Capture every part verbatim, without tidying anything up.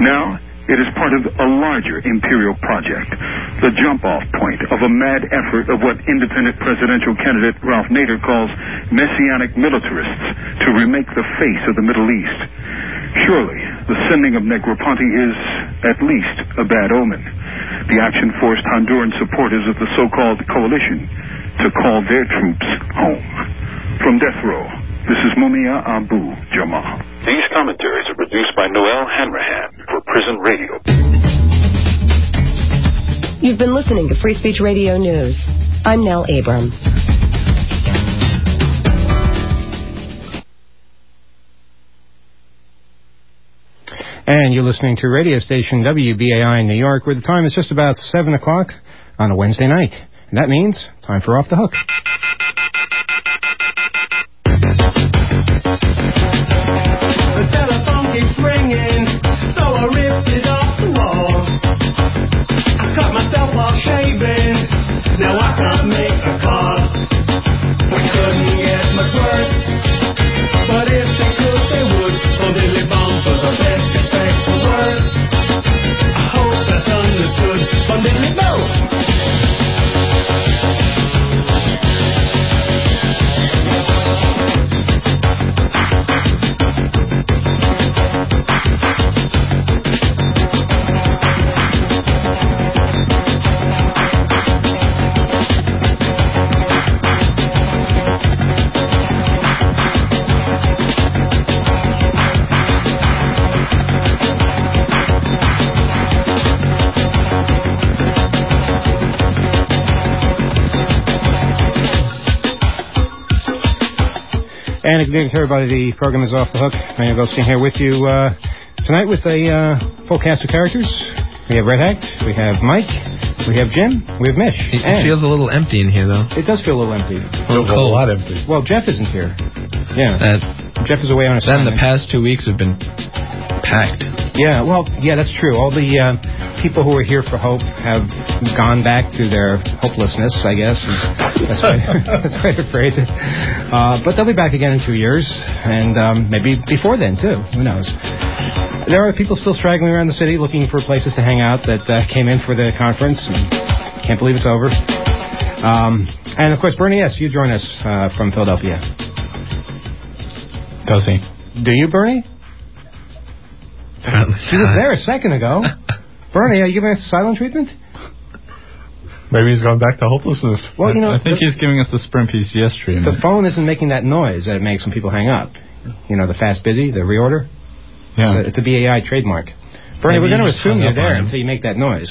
Now, it is part of a larger imperial project, the jump-off point of a mad effort of what independent presidential candidate Ralph Nader calls messianic militarists to remake the face of the Middle East. Surely, the sending of Negroponte is, at least, a bad omen. The action forced Honduran supporters of the so-called coalition to call their troops home. From death row, this is Mumia Abu-Jamal. These commentaries are produced by Noel Hanrahan for Prison Radio. You've been listening to Free Speech Radio News. I'm Nell Abram. And you're listening to radio station W B A I in New York, where the time is just about seven o'clock on a Wednesday night. And that means time for Off the Hook. The telephone keeps ringing, so I ripped it off the wall. I cut myself while shaving, now I can't make a call. We couldn't get much worse, but if they could, they would. On diddly bomb for the best effect for words. I hope that's understood. On diddly bomb. And good evening to everybody. The program is Off the Hook. Manuel Goldstein here with you uh, tonight with a uh, full cast of characters. We have Red Act, we have Mike, we have Jim, we have Mish. It and feels a little empty in here, though. It does feel a little empty. A little cold. A lot empty. Well, Jeff isn't here. Yeah. That, Jeff is away on assignment. Then the past two weeks have been packed. Yeah, well, yeah, that's true. All the uh, people who are here for hope have gone back to their hopelessness, I guess. That's right. That's the way to phrase it. Uh, but they'll be back again in two years, and um, maybe before then, too. Who knows? There are people still straggling around the city looking for places to hang out that uh, came in for the conference. And can't believe it's over. Um, and, of course, Bernie S., you join us uh, from Philadelphia. Does he? Do you, Bernie? Apparently. She was there a second ago. Bernie, are you giving us silent treatment? Maybe he's gone back to hopelessness. Well, you know, I think the, he's giving us the sprint piece yes treatment. The phone isn't making that noise that it makes when people hang up. You know, the fast busy, the reorder. Yeah. It's a, it's a B A I trademark. Bernie, Maybe we're going to assume you're there him. until you make that noise.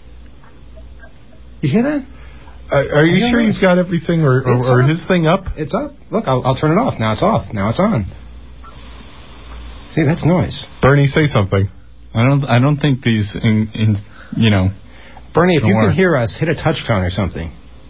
You hear that? Uh, are you, you sure he's got everything or, or, or his thing up? It's up. Look, I'll, I'll turn it off. Now it's off. Now it's on. See, that's noise. Bernie, say something. I don't. I don't think these, in, in you know. Bernie, if you work. can hear us, hit a touch tone or something.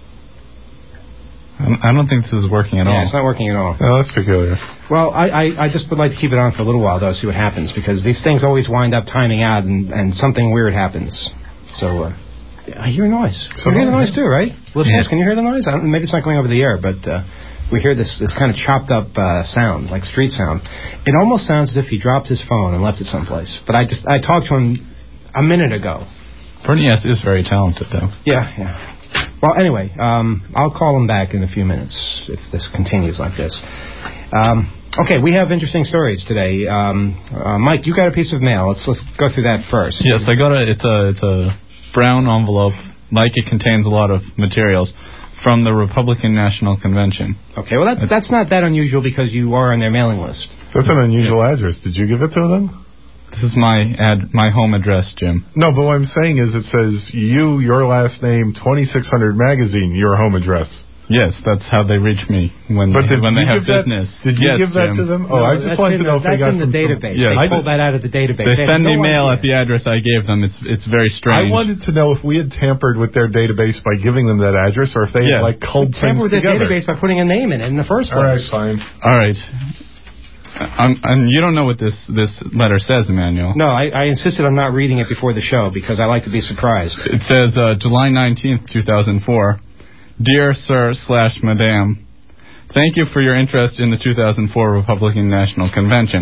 I don't think this is working at yeah, all. Yeah, it's not working at all. Oh, that's peculiar. Well, I, I, I just would like to keep it on for a little while, though, see what happens, because these things always wind up timing out, and, and something weird happens. So, uh, I hear a noise. So you hear the noise, too, right? Listeners, yeah. Can you hear the noise? I don't, maybe it's not going over the air, but uh, we hear this, this kind of chopped-up uh, sound, like street sound. It almost sounds as if he dropped his phone and left it someplace. But I just I talked to him a minute ago. Bernie S. is very talented, though. Yeah, yeah. Well, anyway, um, I'll call him back in a few minutes if this continues like this. Um, okay, we have interesting stories today. Um, uh, Mike, you got a piece of mail. Let's let's go through that first. Yes, I got a. It's a it's a brown envelope. Like it contains a lot of materials from the Republican National Convention. Okay, well that, that's not that unusual because you are on their mailing list. That's an unusual yeah. address. Did you give it to them? This is my ad, my home address, Jim. No, but what I'm saying is it says you, your last name, twenty-six hundred magazine, your home address. Yes, that's how they reach me when but they, when they have business. That, did you yes, give that Jim. to them? Oh, no, I just wanted to know if they got in the database. Some, yeah, they pulled that out of the database. They, they send me no mail idea. at the address I gave them. It's it's very strange. I wanted to know if we had tampered with their database by giving them that address, or if they yeah. had like culled things tampered with together. their database by putting a name in it in the first place. All right, fine. All right. Um, and you don't know what this, this letter says, Emmanuel. No, I, I insisted on not reading it before the show because I like to be surprised. It says uh, July nineteenth, two thousand four. Dear Sir slash Madame, thank you for your interest in the two thousand four Republican National Convention.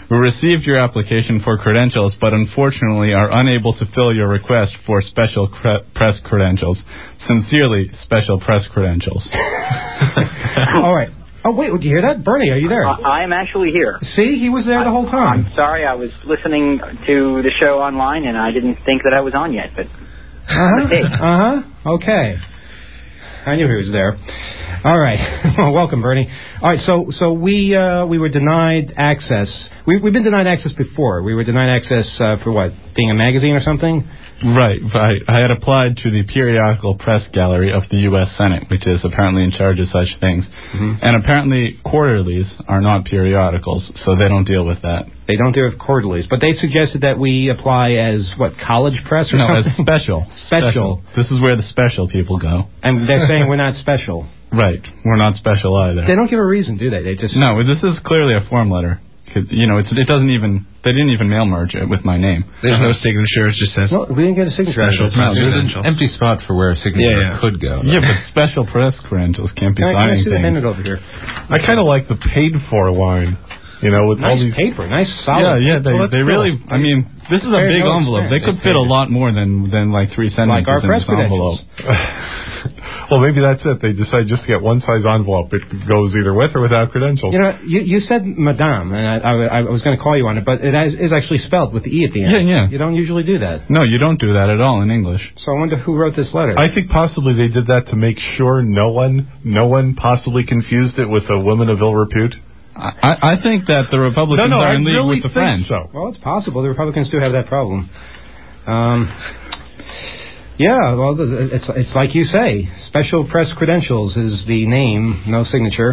We received your application for credentials, but unfortunately are unable to fill your request for special cre- press credentials. Sincerely, special press credentials. All right. Oh, wait, did you hear that? Bernie, are you there? Uh, I am actually here. See, he was there the whole time. I'm sorry, I was listening to the show online, and I didn't think that I was on yet, but... Uh-huh. Uh-huh. Okay. I knew he was there. All right. Well, welcome, Bernie. All right, so so we uh, we were denied access. We, we've been denied access before. We were denied access uh, for what, being a magazine or something? Right, right. I had applied to the Periodical Press Gallery of the U S Senate, which is apparently in charge of such things. Mm-hmm. And apparently quarterlies are not periodicals, so they don't deal with that. They don't deal with quarterlies. But they suggested that we apply as, what, college press or no, something? No, as special. special. Special. This is where the special people go. And they're saying we're not special. Right. We're not special either. They don't give a reason, do they? They just... No, this is clearly a form letter. You know, it's, it doesn't even... They didn't even mail merge it with my name. There's uh-huh. no signature. It just says... No, we didn't get a signature. Special press no, there's credentials. An empty spot for where a signature yeah, yeah. could go. Yeah, but special press credentials can't be can signing I, can I see things. the minute over here? I kind of like the paid for line. You know, with nice all these paper, nice solid. Yeah, yeah, they, well, they really. I mean, this is a big no envelope. They could fit a lot more than than like three sentences like our in press this envelope. Well, maybe that's it. They decide just to get one size envelope. It goes either with or without credentials. You know, you, you said Madame, and I, I, I was going to call you on it, but it is actually spelled with the E at the end. Yeah, yeah. You don't usually do that. No, you don't do that at all in English. So I wonder who wrote this letter. I think possibly they did that to make sure no one, no one possibly confused it with a woman of ill repute. I, I think that the Republicans no, no, are in I league really with the think French. So. Well, it's possible. The Republicans do have that problem. Um, yeah, well, it's it's like you say. Special press credentials is the name, no signature.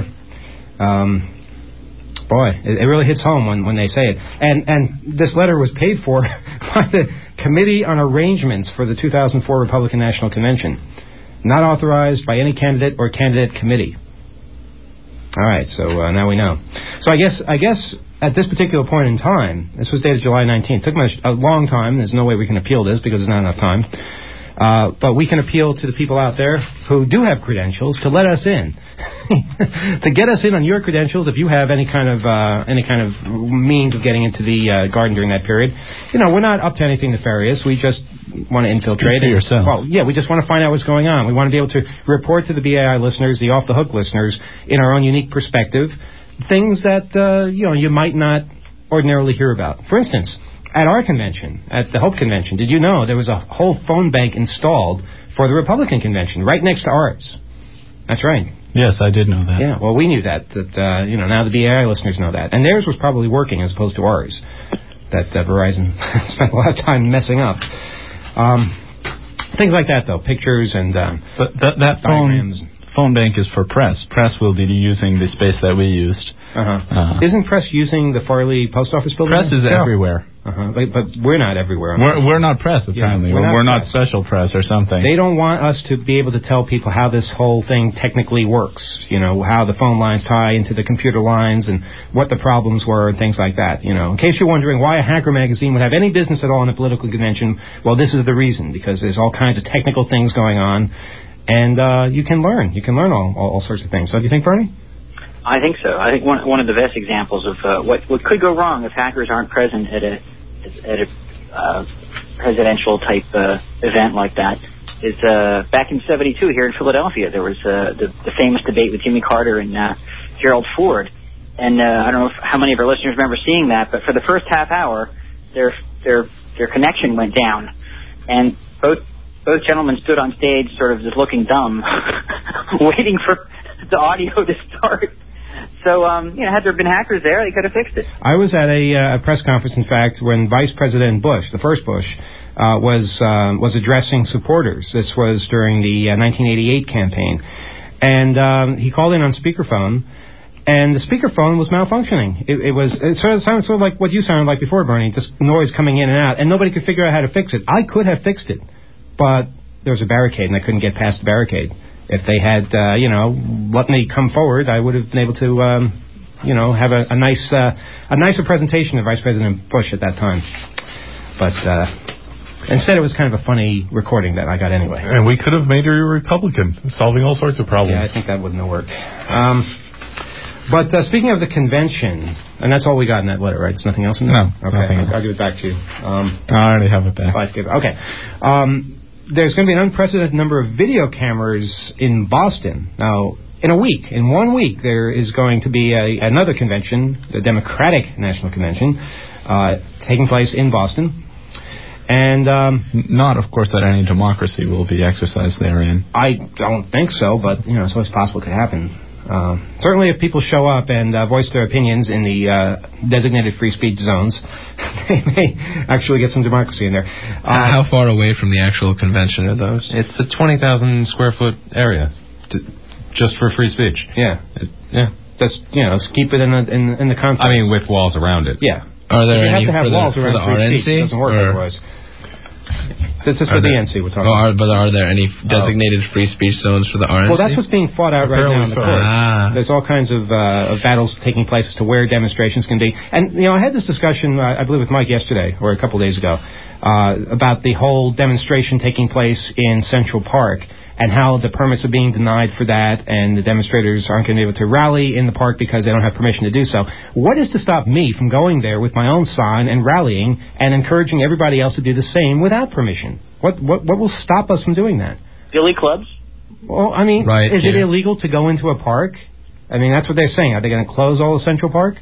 Um, boy, it, it really hits home when, when they say it. And and this letter was paid for by the Committee on Arrangements for the two thousand four Republican National Convention, not authorized by any candidate or candidate committee. All right, so uh, now we know. So I guess I guess at this particular point in time, this was dated July nineteenth. It took much, a long time. There's no way we can appeal this because there's not enough time. Uh, but we can appeal to the people out there who do have credentials to let us in, to get us in on your credentials. If you have any kind of uh, any kind of means of getting into the uh, garden during that period, you know, we're not up to anything nefarious. We just want to infiltrate. Speak for yourself. Well, yeah, we just want to find out what's going on. We want to be able to report to the B A I listeners, the off the hook listeners, in our own unique perspective, things that uh, you know you might not ordinarily hear about. For instance, at our convention, at the Hope Convention, did you know there was a whole phone bank installed for the Republican convention right next to ours? That's right. Yes, I did know that. Yeah, well, we knew that. That uh, you know, now the B A I listeners know that, and theirs was probably working as opposed to ours. That uh, Verizon spent a lot of time messing up. Um, things like that, though, pictures and um, but that that phone phone bank is for press. Press will be using the space that we used. Uh-huh. Uh, Isn't press using the Farley post office building? Press is yeah. everywhere. Uh-huh. But, but we're not everywhere. We're, we're not press, apparently. Yeah, we're, we're not, not special press or something. They don't want us to be able to tell people how this whole thing technically works. You know, how the phone lines tie into the computer lines and what the problems were and things like that. You know, in case you're wondering why a hacker magazine would have any business at all in a political convention, well, this is the reason, because there's all kinds of technical things going on, and uh, you can learn. You can learn all, all, all sorts of things. So do you think, Bernie? I think so. I think one one of the best examples of uh, what what could go wrong if hackers aren't present at a at a uh, presidential type uh, event like that is uh, back in seventy-two here in Philadelphia. There was uh, the, the famous debate with Jimmy Carter and uh, Gerald Ford, and uh, I don't know if, how many of our listeners remember seeing that, but for the first half hour, their their their connection went down, and both both gentlemen stood on stage, sort of just looking dumb, waiting for the audio to start. So, um, you know, had there been hackers there, they could have fixed it. I was at a, uh, a press conference, in fact, when Vice President Bush, the first Bush, uh, was um, was addressing supporters. This was during the uh, nineteen eighty-eight campaign. And um, he called in on speakerphone, and the speakerphone was malfunctioning. It, it was it sort of sounded sort of like what you sounded like before, Bernie, just noise coming in and out, and nobody could figure out how to fix it. I could have fixed it, but there was a barricade, and I couldn't get past the barricade. If they had, uh, you know, let me come forward, I would have been able to, um, you know, have a, a nice, uh, a nicer presentation of Vice President Bush at that time. But uh, instead, it was kind of a funny recording that I got anyway. And we could have made her a Republican, solving all sorts of problems. Yeah, I think that wouldn't have worked. Um, But uh, speaking of the convention, and that's all we got in that letter, right? There's nothing else in there? No, okay, nothing I'll, else. I'll give it back to you. Um, I already have it back. Okay. Um, there's going to be an unprecedented number of video cameras in Boston. Now, in a week, in one week, there is going to be a, another convention, the Democratic National Convention, uh, taking place in Boston. And um, not, of course, that any democracy will be exercised therein. I don't think so, but you know, it's always possible it could happen. Uh, certainly, if people show up and uh, voice their opinions in the uh, designated free speech zones, they may actually get some democracy in there. Uh, How far away from the actual convention are those? It's a twenty thousand square foot area, to, just for free speech. Yeah, it, yeah. Just you know, keep it in the in, in the context. I mean, with walls around it. Yeah. Are there you any have to have for walls the, around for the free R N C? speech. It doesn't work or? otherwise. This is Are for the there, N C we're talking oh, about. are, but are there any designated oh. free speech zones for the R N C? Well, that's what's being fought out right now in the so. courts. Ah. There's all kinds of, uh, of battles taking place as to where demonstrations can be. And, you know, I had this discussion, uh, I believe, with Mike yesterday, or a couple of days ago, uh, about the whole demonstration taking place in Central Park and how the permits are being denied for that, and the demonstrators aren't going to be able to rally in the park because they don't have permission to do so. What is to stop me from going there with my own sign and rallying and encouraging everybody else to do the same without permission? What what what will stop us from doing that? Billy clubs? Well, I mean, right, is yeah. it illegal to go into a park? I mean, that's what they're saying. Are they going to close all of Central Park?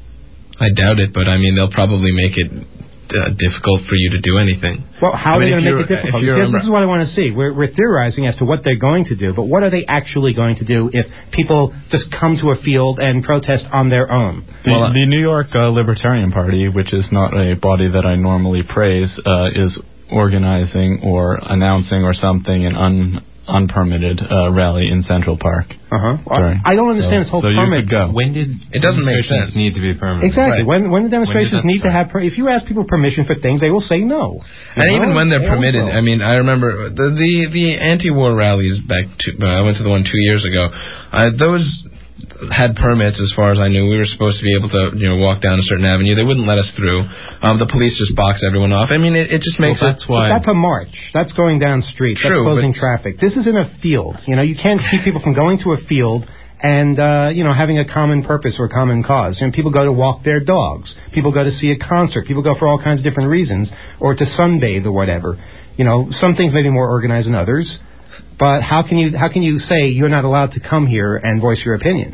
I doubt it, but I mean, they'll probably make it uh, difficult for you to do anything. Well, how I are mean, they going to make if it difficult? if you See, remember- this is what I want to see. We're, we're theorizing as to what they're going to do, but what are they actually going to do if people just come to a field and protest on their own? The, Well, uh, the New York uh, Libertarian Party, which is not a body that I normally praise, uh, is organizing or announcing or something an un, unpermitted uh, rally in Central Park. Uh-huh. Sorry. I don't understand this so, whole so permit. You could go. When did It doesn't make demonstrations sense. need to be permanent? Exactly. Right. When when the demonstrations When did need to that have, per- if you ask people permission for things, they will say no. And You even know? when they're They always permitted, will. I mean, I remember the the, the anti-war rallies back to, uh, I went to the one two years ago. Uh, those had permits, as far as I knew. We were supposed to be able to, you know, walk down a certain avenue. They wouldn't let us through. Um, the police just box everyone off. I mean, it, it just makes well, it. that's why. That's a march. That's going down streets. That's True, closing but- traffic. This is in a field. You know, you can't keep people from going to a field and, uh, you know, having a common purpose or common cause. You know, people go to walk their dogs. People go to see a concert. People go for all kinds of different reasons, or to sunbathe or whatever. You know, some things may be more organized than others. But how can you how can you say you're not allowed to come here and voice your opinion?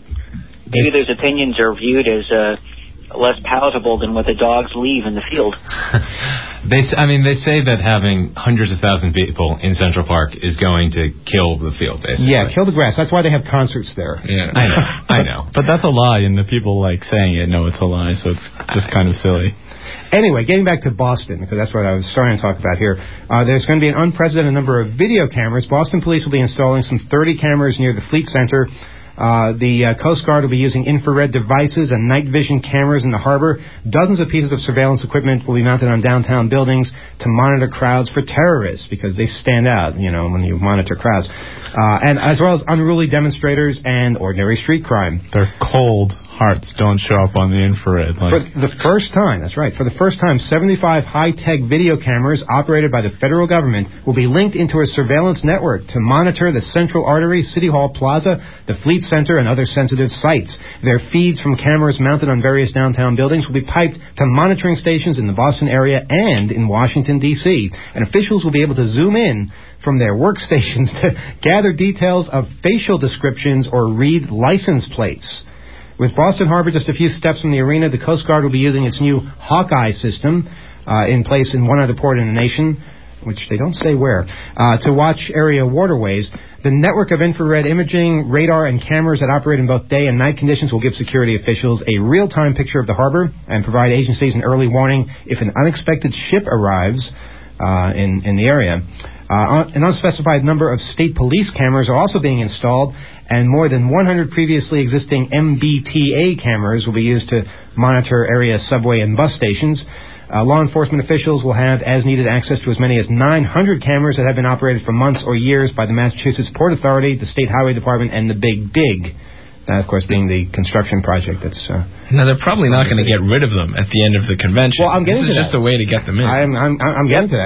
Maybe those opinions are viewed as uh, less palatable than what the dogs leave in the field. They, s- I mean, they say that having hundreds of thousands of people in Central Park is going to kill the field, basically. Yeah, kill the grass. That's why they have concerts there. Yeah. I know. I know. But that's a lie, and the people like saying it know it's a lie, so it's just kind of silly. Anyway, getting back to Boston, because that's what I was starting to talk about here. Uh, there's going to be an unprecedented number of video cameras. Boston police will be installing some thirty cameras near the Fleet Center. Uh, the uh, Coast Guard will be using infrared devices and night vision cameras in the harbor. Dozens of pieces of surveillance equipment will be mounted on downtown buildings to monitor crowds for terrorists, because they stand out, you know, when you monitor crowds. Uh, and as well as unruly demonstrators and ordinary street crime. Their cold hearts don't show up on the infrared. Like, For the first time, that's right, for the first time, seventy-five high-tech video cameras operated by the federal government will be linked into a surveillance network to monitor the Central Artery, City Hall Plaza, the Fleet Center, and other sensitive sites. Their feeds from cameras mounted on various downtown buildings will be piped to monitoring stations in the Boston area and in Washington, D C, and officials will be able to zoom in from their workstations to gather details of facial descriptions or read license plates. With Boston Harbor just a few steps from the arena, the Coast Guard will be using its new Hawkeye system uh, in place in one other port in the nation, which they don't say where, uh, to watch area waterways. The network of infrared imaging, radar, and cameras that operate in both day and night conditions will give security officials a real-time picture of the harbor and provide agencies an early warning if an unexpected ship arrives uh, in, in the area. Uh, an unspecified number of state police cameras are also being installed, and more than one hundred previously existing M B T A cameras will be used to monitor area subway and bus stations. Uh, law enforcement officials will have as-needed access to as many as nine hundred cameras that have been operated for months or years by the Massachusetts Port Authority, the State Highway Department, and the Big Dig. That, of course, being the construction project that's... Uh, now, they're probably not going to get rid of them at the end of the convention. Well, I'm getting this to is just that. a way to get them in. I'm, I'm, I'm getting to that.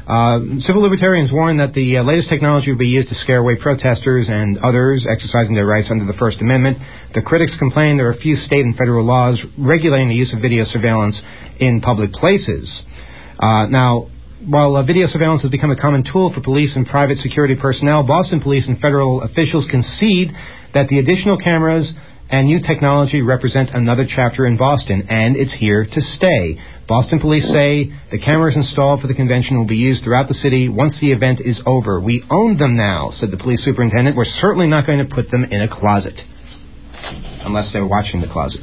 Uh, civil libertarians warn that the uh, latest technology will be used to scare away protesters and others exercising their rights under the First Amendment. The critics complain there are few state and federal laws regulating the use of video surveillance in public places. Uh, now, while uh, video surveillance has become a common tool for police and private security personnel, Boston police and federal officials concede that the additional cameras and new technology represent another chapter in Boston, and it's here to stay. Boston police say the cameras installed for the convention will be used throughout the city once the event is over. We own them now, said the police superintendent. We're certainly not going to put them in a closet. Unless they're watching the closet.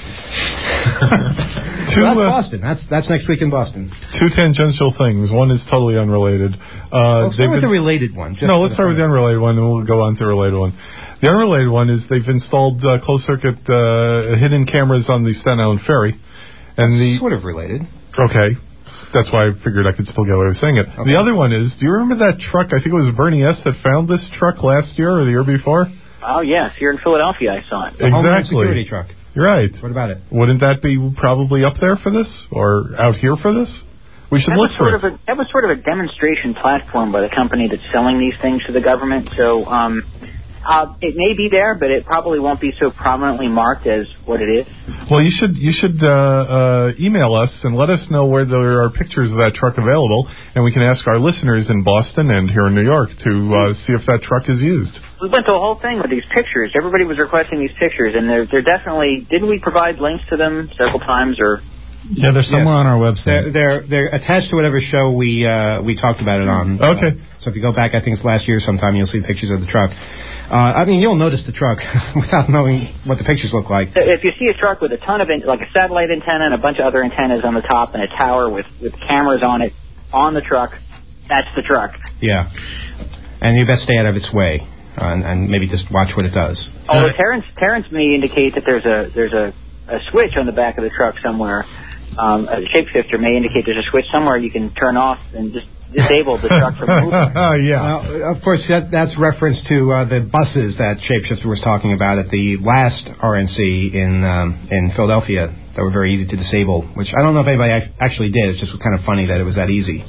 So that's uh, Boston. That's that's next week in Boston. Two tangential things. One is totally unrelated. Uh, well, start with the related one. Just no, let's start with the unrelated one, and we'll go on to the related one. The unrelated one is they've installed uh, closed-circuit uh, hidden cameras on the Staten Island Ferry. And that's the sort of related. Okay. That's why I figured I could still get away with saying it. Okay. The other one is, do you remember that truck? I think it was Bernie S. that found this truck last year or the year before? Oh, yes. Here in Philadelphia, I saw it. The exactly. Homeland Security truck. You're right. What about it? Wouldn't that be probably up there for this or out here for this? We should that look was for sort it. Of a, that was sort of a demonstration platform by the company that's selling these things to the government. So um, uh, it may be there, but it probably won't be so prominently marked as what it is. Well, you should you should uh, uh, email us and let us know where there are pictures of that truck available, and we can ask our listeners in Boston and here in New York to uh, see if that truck is used. We went through a whole thing with these pictures. Everybody was requesting these pictures, and they're, they're definitely... Didn't we provide links to them several times, or... Yeah, they're somewhere yes. on our website. They're, they're they're attached to whatever show we uh, we talked about it on. Okay. Uh, so if you go back, I think it's last year sometime, you'll see pictures of the truck. Uh, I mean, you'll notice the truck without knowing what the pictures look like. If you see a truck with a ton of, in, like a satellite antenna and a bunch of other antennas on the top and a tower with, with cameras on it, on the truck, that's the truck. Yeah. And you best stay out of its way. Uh, and, and maybe just watch what it does. Although Terrence, Terrence may indicate that there's a there's a, a switch on the back of the truck somewhere. Um, a shapeshifter may indicate there's a switch somewhere you can turn off and just disable the truck from moving. Oh, yeah. Well, of course, that, that's reference to uh, the buses that Shapeshifter was talking about at the last R N C in um, in Philadelphia that were very easy to disable, which I don't know if anybody ac- actually did. It's just kind of funny that it was that easy.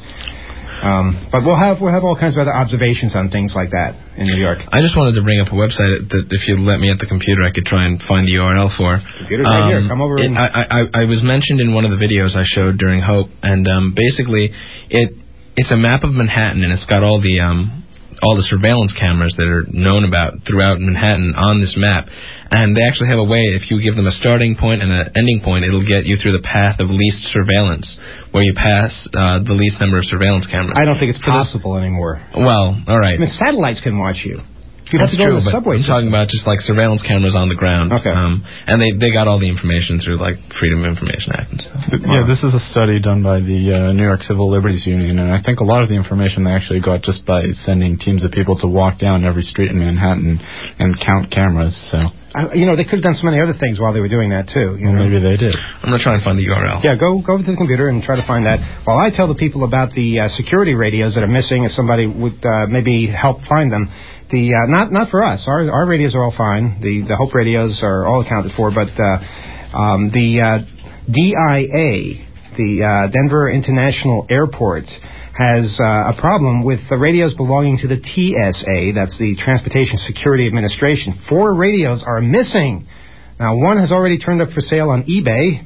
Um, but we'll have we'll have all kinds of other observations on things like that in New York. I just wanted to bring up a website that if you let me at the computer, I could try and find the U R L for. Computer's um, right here. Come over. It, and... I, I I was mentioned in one of the videos I showed during Hope, and um, basically it it's a map of Manhattan, and it's got all the um all the surveillance cameras that are known about throughout Manhattan on this map. And they actually have a way, if you give them a starting point and an ending point, it'll get you through the path of least surveillance, where you pass uh, the least number of surveillance cameras. I don't think it's possible anymore. Well, all right. I mean, satellites can watch you. You That's have to go true, to the but subway I'm system. talking about just like surveillance cameras on the ground. Okay. Um, and they, they got all the information through like Freedom of Information Act and stuff. Yeah, this is a study done by the uh, New York Civil Liberties Union, and I think a lot of the information they actually got just by sending teams of people to walk down every street in Manhattan and count cameras. So. I, you know, they could have done so many other things while they were doing that, too. You well, know? Maybe they did. I'm going to try and find the U R L. Yeah, go go to the computer and try to find that. While I tell the people about the uh, security radios that are missing, if somebody would uh, maybe help find them, the uh, not not for us. Our our radios are all fine. The the Hope radios are all accounted for, but uh, um, the uh, D I A, the uh, Denver International Airport, has uh, a problem with the radios belonging to the T S A, that's the Transportation Security Administration. Four radios are missing. Now, one has already turned up for sale on eBay.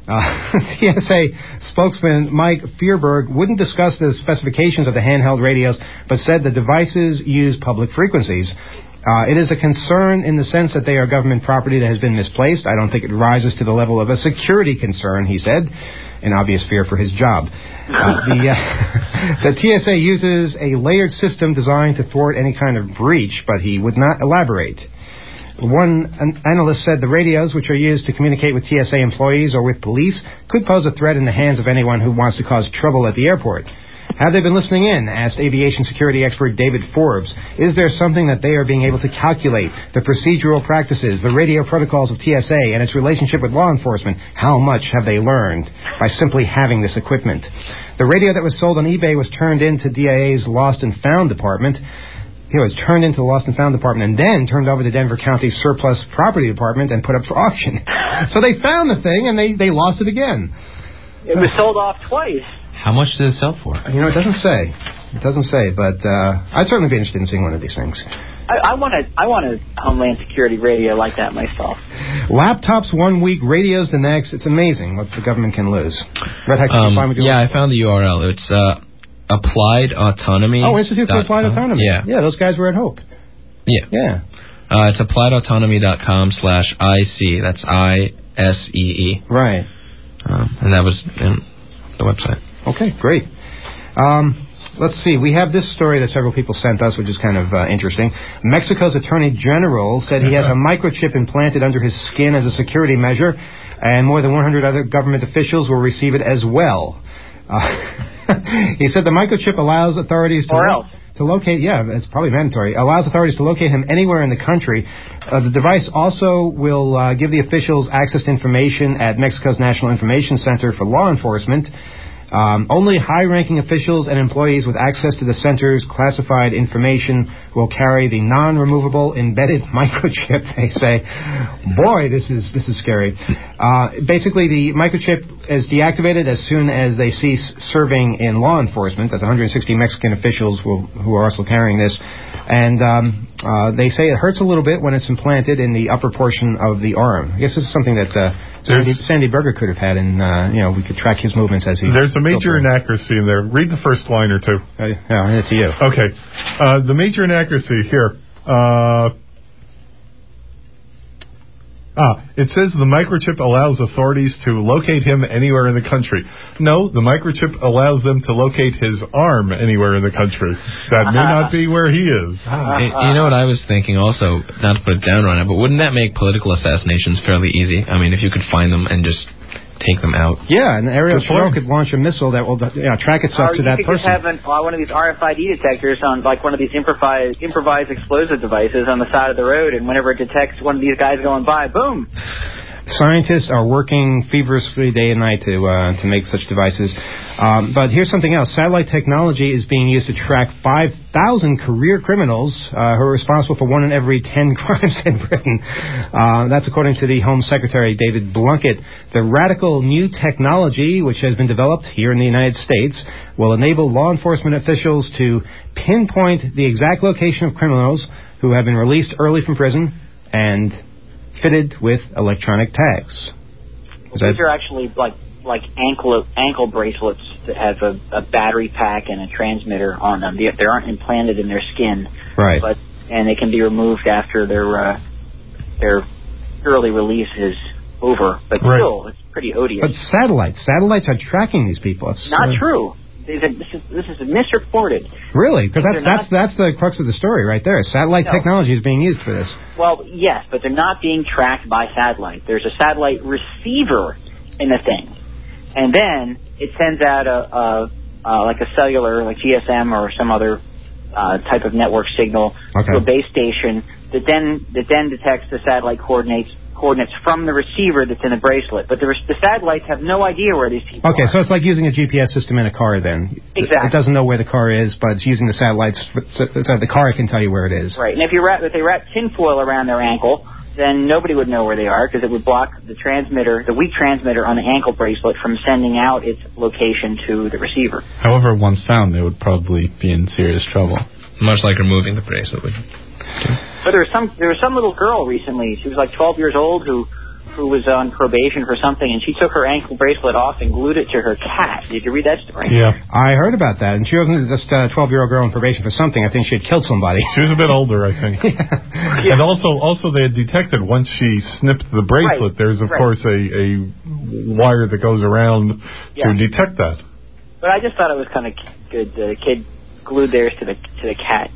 Uh, T S A spokesman Mike Fearberg wouldn't discuss the specifications of the handheld radios, but said the devices use public frequencies. Uh, it is a concern in the sense that they are government property that has been misplaced. I don't think it rises to the level of a security concern, he said, in obvious fear for his job. Uh, the, uh, the T S A uses a layered system designed to thwart any kind of breach, but he would not elaborate. One an analyst said the radios, which are used to communicate with T S A employees or with police, could pose a threat in the hands of anyone who wants to cause trouble at the airport. Have they been listening in? Asked aviation security expert David Forbes. Is there something that they are being able to calculate? The procedural practices, the radio protocols of T S A, and its relationship with law enforcement. How much have they learned by simply having this equipment? The radio that was sold on eBay was turned into D I A's Lost and Found Department. It was turned into the Lost and Found Department and then turned over to Denver County's Surplus Property Department and put up for auction. So they found the thing and they, they lost it again. It was sold off twice. How much did it sell for? You know, it doesn't say. It doesn't say, but uh, I'd certainly be interested in seeing one of these things. I, I want a, I want a Homeland Security radio like that myself. Laptops one week, radios the next. It's amazing what the government can lose. Red Hat, um, find yeah, I found the U R L. It's uh, Applied Autonomy. Oh, Institute for Applied Autonomy. Yeah. Yeah, those guys were at Hope. Yeah. Yeah. Uh, it's applied autonomy dot com slash I C. That's I S E E. Right. Um, and that was in the website. Okay, great. Um, let's see. We have this story that several people sent us, which is kind of uh, interesting. Mexico's Attorney General said he has a microchip implanted under his skin as a security measure, and more than one hundred other government officials will receive it as well. Uh, he said the microchip allows authorities to... Or else. To locate, yeah, it's probably mandatory, allows authorities to locate him anywhere in the country. Uh, the device also will uh, give the officials access to information at Mexico's National Information Center for Law Enforcement. Um, only high-ranking officials and employees with access to the center's classified information will carry the non-removable embedded microchip, they say. Boy, this is this is scary. Uh, basically, the microchip is deactivated as soon as they cease serving in law enforcement. That's one hundred sixty Mexican officials will, who are also carrying this. And um, uh, they say it hurts a little bit when it's implanted in the upper portion of the arm. I guess this is something that uh, Sandy, Sandy Berger could have had, and uh, you know, we could track his movements as he... There's a major inaccuracy in there. Read the first line or two. Uh, yeah, I'll hand it to you. Okay. Uh, the major inaccuracy here. Uh, ah, it says the microchip allows authorities to locate him anywhere in the country. No, the microchip allows them to locate his arm anywhere in the country. That may not be where he is. You know what I was thinking also, not to put it down on it, but wouldn't that make political assassinations fairly easy? I mean, if you could find them and just take them out. Yeah, and Ariel Sharon could launch a missile that will you know, track itself or to that person. Or you could person. just have an, uh, one of these R F I D detectors on, like one of these improvised, improvised explosive devices on the side of the road, and whenever it detects one of these guys going by, boom. Scientists are working feverishly day and night to uh, to make such devices. Um, but here's something else. Satellite technology is being used to track five thousand career criminals uh, who are responsible for one in every ten crimes in Britain. Uh, that's according to the Home Secretary, David Blunkett. The radical new technology, which has been developed here in the United States, will enable law enforcement officials to pinpoint the exact location of criminals who have been released early from prison and fitted with electronic tags. Well, these are actually like like ankle ankle bracelets that have a, a battery pack and a transmitter on them. They, they aren't implanted in their skin, right? But and they can be removed after their uh, their early release is over. But right. still, it's pretty odious. But satellites, satellites are tracking these people. It's not uh, true. This is, this is misreported. Really? Because that's not, that's that's the crux of the story right there. Satellite no. technology is being used for this. Well, yes, but they're not being tracked by satellite. There's a satellite receiver in the thing, and then it sends out a, a uh, like a cellular, like G S M or some other uh, type of network signal okay. to a base station that then that then detects the satellite coordinates. coordinates from the receiver that's in the bracelet. But the, the satellites have no idea where these people okay, are. so it's like using a G P S system in a car then. Exactly. It doesn't know where the car is, but it's using the satellites so, so the car can tell you where it is. Right, and if, you wrap, if they wrap tinfoil around their ankle, then nobody would know where they are because it would block the transmitter, the weak transmitter on the ankle bracelet from sending out its location to the receiver. However, once found, they would probably be in serious trouble. Much like removing the bracelet would. But there was some there was some little girl recently. She was like twelve years old who who was on probation for something, and she took her ankle bracelet off and glued it to her cat. Did you read that story? Yeah, I heard about that. And she wasn't just a twelve-year-old girl on probation for something. I think she had killed somebody. She was a bit older, I think. yeah. Yeah. And also, also they had detected once she snipped the bracelet, right. there's of right. course a, a wire that goes around yeah. to detect that. But I just thought it was kind of good. The kid glued theirs to the to the cat.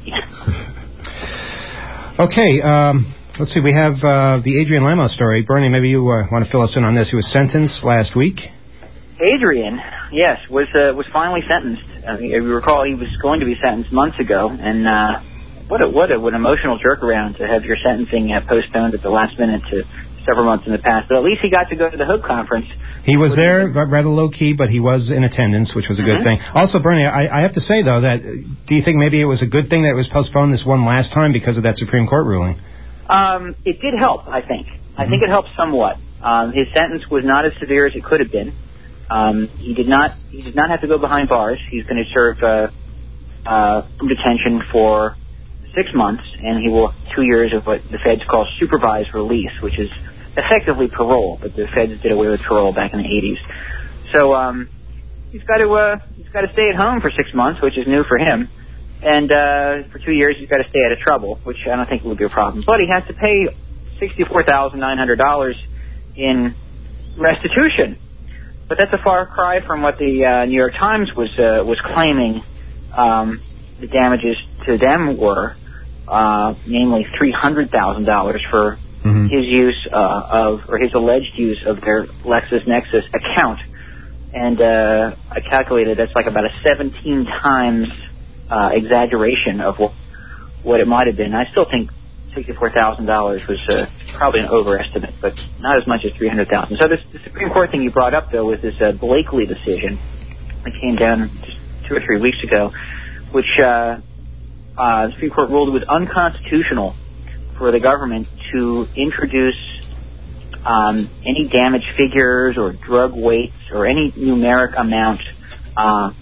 Okay. Um, Let's see, we have uh, the Adrian Lamo story. Bernie, maybe you uh, want to fill us in on this. He was sentenced last week. Adrian, yes, was uh, was finally sentenced. Uh, if you recall, he was going to be sentenced months ago, and uh, what a what a what an emotional jerk around to have your sentencing uh, postponed at the last minute to several months in the past. But at least he got to go to the Hope Conference. He was there, rather low key, but he was in attendance, which was a good mm-hmm. thing. Also, Bernie, I, I have to say though that do you think maybe it was a good thing that it was postponed this one last time because of that Supreme Court ruling? Um, it did help, I think. I think it helped somewhat. Um, his sentence was not as severe as it could have been. Um, he did not he did not have to go behind bars. He's going to serve uh, uh, detention for six months, and he will have two years of what the feds call supervised release, which is effectively parole, but the feds did away with parole back in the eighties. So um, he's got to uh, he's got to stay at home for six months, which is new for him, and uh, for two years he's got to stay out of trouble, which I don't think would be a problem. But he has to pay sixty-four thousand nine hundred dollars in restitution. But that's a far cry from what the uh, New York Times was uh, was claiming um, the damages to them were, uh, namely three hundred thousand dollars for mm-hmm. his use uh, of, or his alleged use of their LexisNexis account. And uh, I calculated that's like about a seventeen times uh, exaggeration of what, what it might have been. I still think sixty-four thousand dollars was uh, probably an overestimate, but not as much as three hundred thousand dollars. So this, the Supreme Court thing you brought up, though, was this uh, Blakely decision that came down just two or three weeks ago, which uh, uh, the Supreme Court ruled it was unconstitutional for the government to introduce um, any damage figures or drug weights or any numeric amount uh,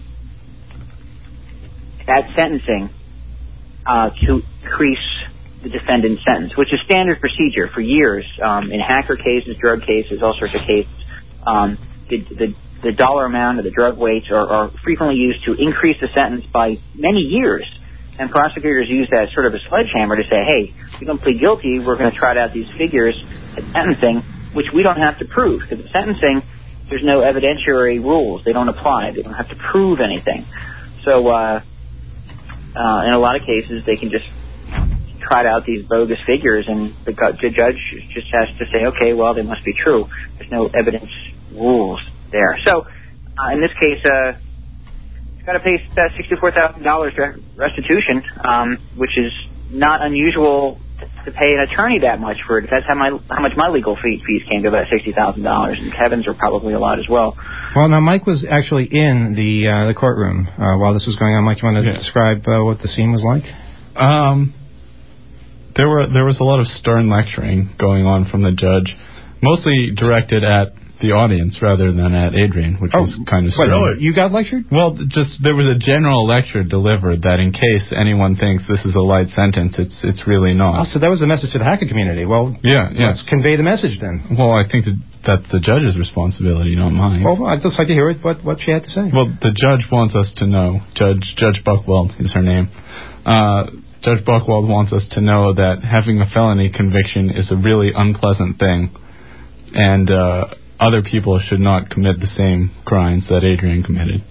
at sentencing uh, to increase the defendant's sentence, which is standard procedure for years um, in hacker cases, drug cases, all sorts of cases. Um, the, the, the dollar amount of the drug weights are, are frequently used to increase the sentence by many years, and prosecutors use that as sort of a sledgehammer to say, hey, if you don't plead guilty, we're going to trot out these figures at sentencing, which we don't have to prove, because at sentencing, there's no evidentiary rules. They don't apply. They don't have to prove anything. So uh, uh, in a lot of cases, they can just trot out these bogus figures, and the judge just has to say, okay, well, they must be true. There's no evidence rules there. So uh, in this case, uh, he's got to pay uh, sixty-four thousand dollars restitution, um, which is not unusual to pay an attorney that much for it. That's how my how much my legal fee, fees came to, about sixty thousand dollars, and Kevin's are probably a lot as well. Well, now Mike was actually in the uh, the courtroom uh, while this was going on. Mike, you want to yeah. describe uh, what the scene was like? Um. There were there was a lot of stern lecturing going on from the judge, mostly directed at the audience rather than at Adrian, which oh, was kind of stern. strange. You got lectured? Well, just there was a general lecture delivered that in case anyone thinks this is a light sentence, it's it's really not. Oh, so that was the message to the hacker community. Well, yeah, yeah. Let's convey the message then. Well, I think that that's the judge's responsibility, not mine. Well, I'd just like to hear it, what what she had to say. Well, the judge wants us to know. Judge Judge Buchwald is her name. Uh, Judge Buchwald wants us to know that having a felony conviction is a really unpleasant thing, and uh, other people should not commit the same crimes that Adrian committed.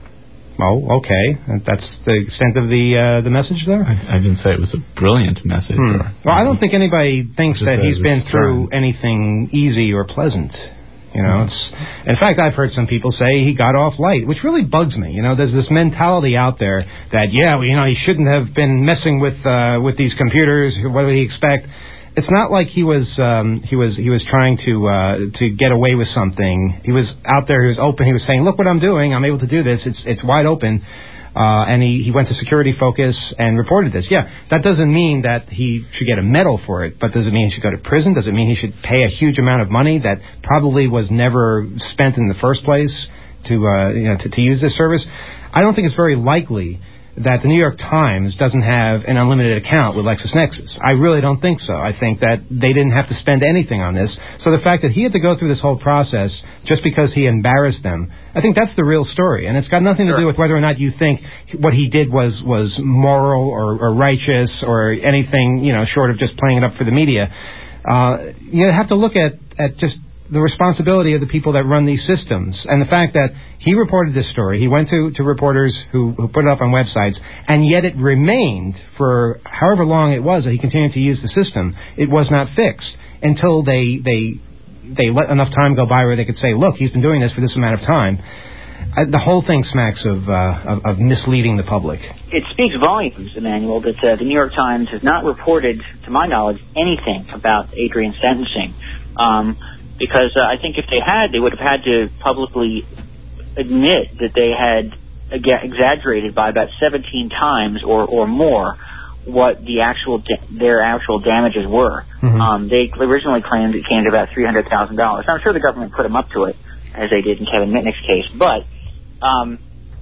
Oh, okay. That's the extent of the uh, the message there? I, I didn't say it was a brilliant message. Hmm. Or, well, I don't think anybody thinks that he's been through anything easy or pleasant. You know, it's, in fact, I've heard some people say he got off light, which really bugs me. You know, there's this mentality out there that, yeah, well, you know, he shouldn't have been messing with uh, with these computers. What did he expect? It's not like he was um, he was he was trying to uh, to get away with something. He was out there. He was open. He was saying, "Look what I'm doing. I'm able to do this. It's it's wide open." Uh, and he, he went to Security Focus and reported this. Yeah, that doesn't mean that he should get a medal for it, but does it mean he should go to prison? Does it mean he should pay a huge amount of money that probably was never spent in the first place to uh, you know to, to use this service? I don't think it's very likely that the New York Times doesn't have an unlimited account with LexisNexis. I really don't think so. I think that they didn't have to spend anything on this. So the fact that he had to go through this whole process just because he embarrassed them, I think that's the real story. And it's got nothing to do with whether or not you think what he did was, was moral or, or righteous or anything, you know, short of just playing it up for the media. Uh, you have to look at, at just the responsibility of the people that run these systems. And the fact that he reported this story, he went to, to reporters who, who put it up on websites, and yet it remained for however long it was that he continued to use the system. It was not fixed until they they they let enough time go by where they could say, look, he's been doing this for this amount of time. Uh, the whole thing smacks of, uh, of of misleading the public. It speaks volumes, Emmanuel, that uh, the New York Times has not reported, to my knowledge, anything about Adrian's sentencing. Um, Because uh, I think if they had, they would have had to publicly admit that they had ag- exaggerated by about seventeen times or, or more what the actual da- their actual damages were. Mm-hmm. Um, they originally claimed it came to about three hundred thousand dollars. I'm sure the government put them up to it, as they did in Kevin Mitnick's case. But um,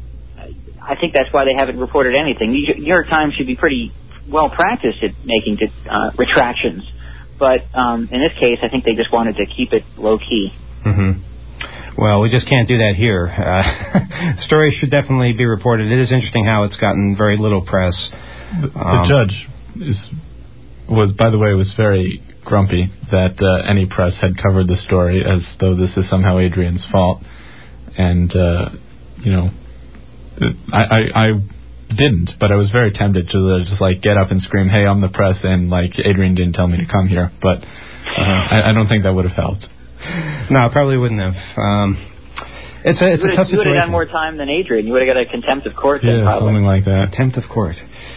I think that's why they haven't reported anything. New York Times should be pretty well practiced at making uh, retractions. But um, in this case, I think they just wanted to keep it low-key. Mm-hmm. Well, we just can't do that here. Uh, stories should definitely be reported. It is interesting how it's gotten very little press. The, the um, judge is, was, by the way, was very grumpy that uh, any press had covered the story as though this is somehow Adrian's fault. And, uh, you know, I... I, I didn't, but I was very tempted to uh, just like get up and scream, "Hey, I'm the press," and like Adrian didn't tell me to come here. But uh, I, I don't think that would have helped. No, probably wouldn't have. Um, it's a it's you a tough you would situation. have done more time than Adrian. You would have got a contempt of court. Yeah, then, probably. something like that. Contempt of court.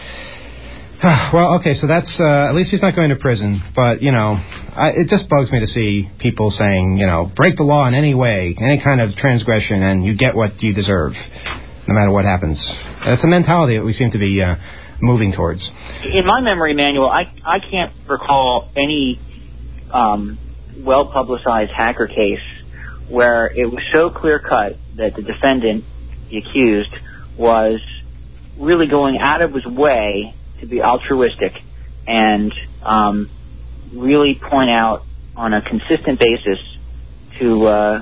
Well, okay, so that's uh, at least he's not going to prison. But you know, I, it just bugs me to see people saying, you know, break the law in any way, any kind of transgression, and you get what you deserve, no matter what happens. That's a mentality that we seem to be uh, moving towards. In my memory manual, I I can't recall any um, well-publicized hacker case where it was so clear-cut that the defendant, the accused, was really going out of his way to be altruistic and um, really point out on a consistent basis to uh,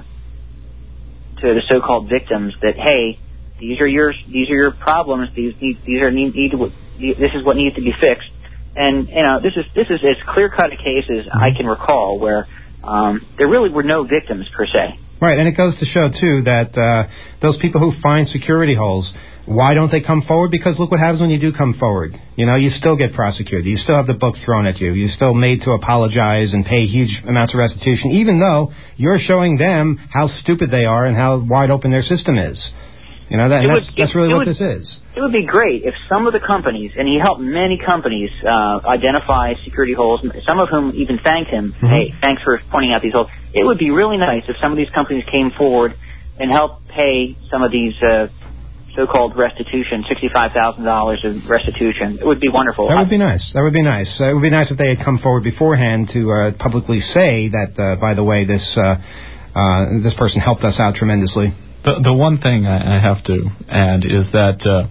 to the so-called victims that, hey, These are your these are your problems. These these, these are need, need to, this is what needs to be fixed. And you know this is this is as clear cut a case as I can recall where um, there really were no victims per se. Right, and it goes to show too that uh, those people who find security holes, why don't they come forward? Because look what happens when you do come forward. You know, you still get prosecuted. You still have the book thrown at you. You're still made to apologize and pay huge amounts of restitution, even though you're showing them how stupid they are and how wide open their system is. You know, that, and that's, would, that's really what would, this is. It would be great if some of the companies, and he helped many companies uh, identify security holes, some of whom even thanked him, mm-hmm. hey, thanks for pointing out these holes. It would be really nice if some of these companies came forward and helped pay some of these uh, so-called restitution, sixty-five thousand dollars of restitution. It would be wonderful. That would be nice. That would be nice. Uh, it would be nice if they had come forward beforehand to uh, publicly say that, uh, by the way, this uh, uh, this person helped us out tremendously. The the one thing I have to add is that uh,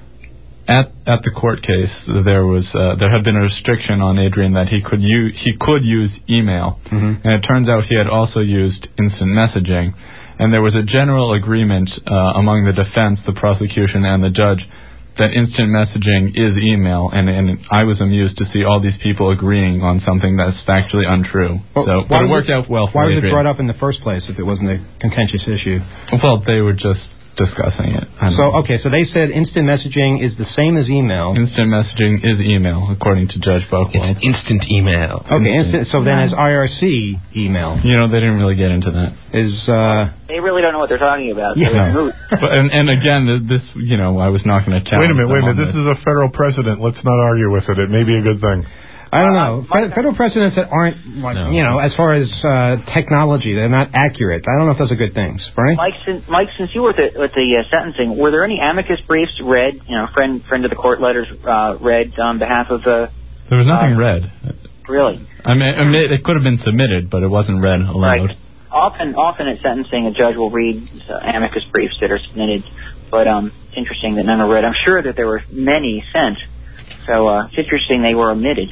at at the court case there was uh, there had been a restriction on Adrian that he could use he could use email, mm-hmm. and it turns out he had also used instant messaging, and there was a general agreement uh, among the defense, the prosecution, and the judge that instant messaging is email, and, and I was amused to see all these people agreeing on something that's factually untrue. Well, so, but it worked it, out well for Why was Adrian. it brought up in the first place if it wasn't a contentious issue? Well, they were just discussing it. So, okay, so they said instant messaging is the same as email. Instant messaging is email, according to Judge Buchwald. It's instant email. Okay, instant. instant so then as I R C email. You know, they didn't really get into that. Is, uh... They really don't know what they're talking about. Yeah. So but, and, and again, this, you know, I was not going to challenge Wait a minute, wait a minute. this. This is a federal precedent. Let's not argue with it. It may be a good thing. I don't know. Uh, Federal precedents that aren't, like, no. you know, as far as uh, technology, they're not accurate. I don't know if those are good things, right? Mike, since, Mike, since you were at the, at the uh, sentencing, were there any amicus briefs read, you know, friend friend of the court letters uh, read on behalf of the... There was nothing uh, read. Really? I mean, I mean, it could have been submitted, but it wasn't read aloud. Right. Often, often at sentencing, a judge will read uh, amicus briefs that are submitted, but um, it's interesting that none are read. I'm sure that there were many sent, so uh, it's interesting they were omitted.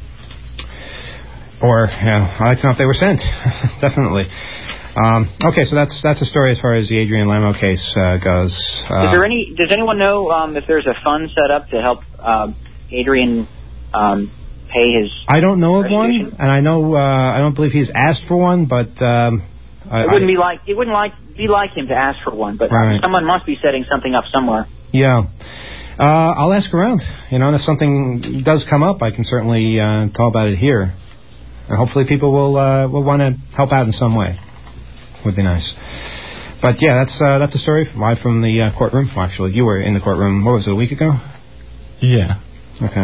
Or, yeah, I'd like to know if they were sent. Definitely. Um, okay, so that's that's the story as far as the Adrian Lamo case uh, goes. Uh, Is there any? Does anyone know um, if there's a fund set up to help uh, Adrian um, pay his? I don't know of one, and I know uh, I don't believe he's asked for one, but um, I, it wouldn't I, be like it wouldn't like be like him to ask for one, but right. someone must be setting something up somewhere. Yeah. Uh, I'll ask around. You know, and if something does come up, I can certainly uh, talk about it here. And hopefully people will uh, will want to help out in some way. Would be nice. But yeah, that's uh, that's a story live from the uh, courtroom. Well, actually, you were in the courtroom. What was it, a week ago? Yeah. Okay.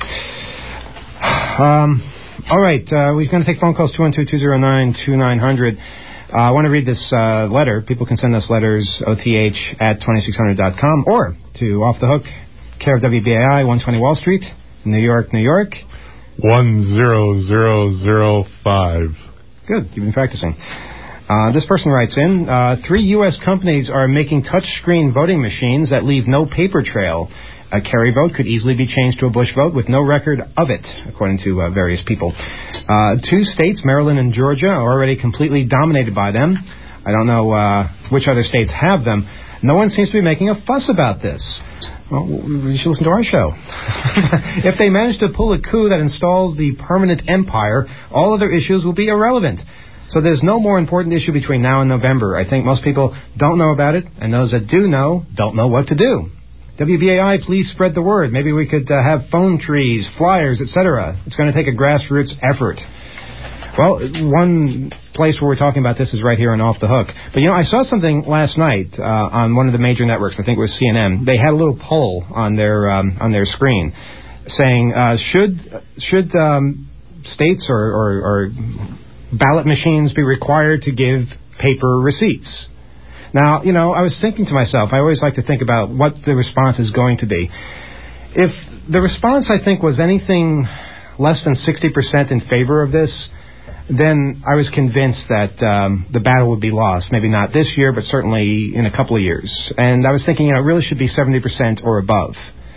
Um. All right. Uh, we're going to take phone calls two one two, two zero nine, two nine zero zero. Uh, I want to read this uh, letter. People can send us letters, O T H at twenty-six hundred dot com, or to Off the Hook, care of W B A I, one twenty Wall Street, New York, New York. one zero zero zero five. Good. You've been practicing. Uh, this person writes in, uh, three U S companies are making touchscreen voting machines that leave no paper trail. A carry vote could easily be changed to a Bush vote with no record of it, according to uh, various people. Uh, two states, Maryland and Georgia, are already completely dominated by them. I don't know uh, which other states have them. No one seems to be making a fuss about this. Well, you should listen to our show. If they manage to pull a coup that installs the permanent empire, all other issues will be irrelevant. So there's no more important issue between now and November. I think most people don't know about it, and those that do know don't know what to do. W B A I, please spread the word. Maybe we could uh, have phone trees, flyers, et cetera. It's going to take a grassroots effort. Well, one place where we're talking about this is right here on Off the Hook. But, you know, I saw something last night uh, on one of the major networks. I think it was C N N. They had a little poll on their um, on their screen saying, uh, should should um, states or, or, or ballot machines be required to give paper receipts? Now, you know, I was thinking to myself, I always like to think about what the response is going to be. If the response, I think, was anything less than sixty percent in favor of this, then I was convinced that um, the battle would be lost. Maybe not this year, but certainly in a couple of years. And I was thinking, you know, it really should be seventy percent or above.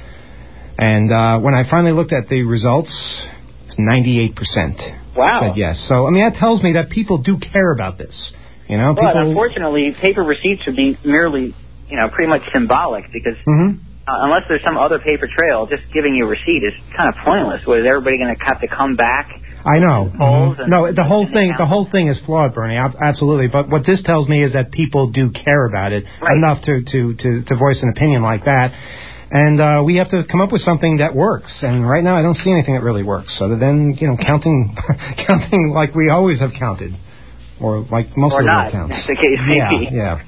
And uh, when I finally looked at the results, it's ninety-eight percent. Wow. Said yes. So, I mean, that tells me that people do care about this. You know, but people... unfortunately, paper receipts would be merely, you know, pretty much symbolic because Mm-hmm. uh, unless there's some other paper trail, just giving you a receipt is kind of pointless. Was everybody going to have to come back? I know. Mm-hmm. And, no, the whole thing, the whole thing is flawed, Bernie. Absolutely. But what this tells me is that people do care about it right. enough to, to, to, to voice an opinion like that. And uh, we have to come up with something that works. And right now, I don't see anything that really works, other than, you know, counting, counting like we always have counted. Or like most or of the not. counts. The case may yeah, be. yeah.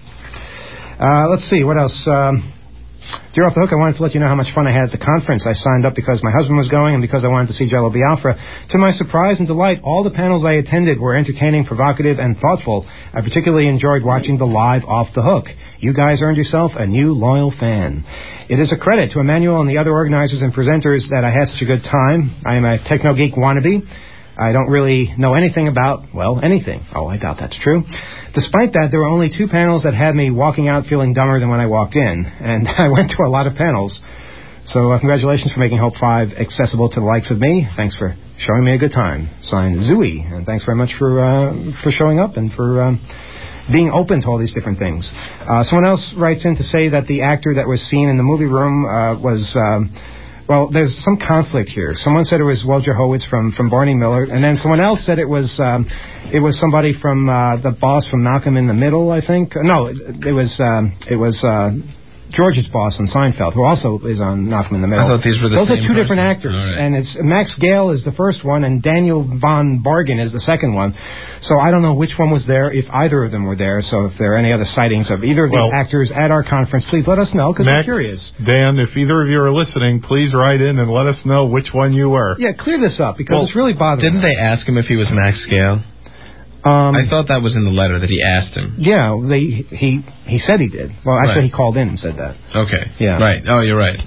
Uh, let's see, what else? Um, Dear Off the Hook, I wanted to let you know how much fun I had at the conference. I signed up because my husband was going and because I wanted to see Jello Biafra. To my surprise and delight, all the panels I attended were entertaining, provocative, and thoughtful. I particularly enjoyed watching the live Off the Hook. You guys earned yourself a new loyal fan. It is a credit to Emmanuel and the other organizers and presenters that I had such a good time. I am a techno geek wannabe. I don't really know anything about, well, anything. Oh, I doubt that's true. Despite that, there were only two panels that had me walking out feeling dumber than when I walked in. And I went to a lot of panels. So uh, congratulations for making Hope five accessible to the likes of me. Thanks for showing me a good time. Signed, Zooey. And thanks very much for uh, for showing up and for um, being open to all these different things. Uh, someone else writes in to say that the actor that was seen in the movie room uh, was... Um, Well, there's some conflict here. Someone said it was Wojo Howitz from, from Barney Miller, and then someone else said it was um, it was somebody from uh, the boss from Malcolm in the Middle, I think. No, it, it was um, it was uh, George's boss on Seinfeld, who also is on Malcolm in the Middle. I thought these were the Those same are two person. different actors, right. and it's Max Gale is the first one, and Daniel von Bargen is the second one. So I don't know which one was there, if either of them were there. So if there are any other sightings of either of Well, these actors at our conference, please let us know, because we're curious. Dan, if either of you are listening, please write in and let us know which one you were. Yeah, clear this up, because Well, it's really bothering Didn't us. they ask him if he was Max Gale? Um, I thought that was in the letter that he asked him. Yeah, they, he he said he did. Well, actually, Right. he called in and said that. Okay. Yeah. Right. Oh, you're right.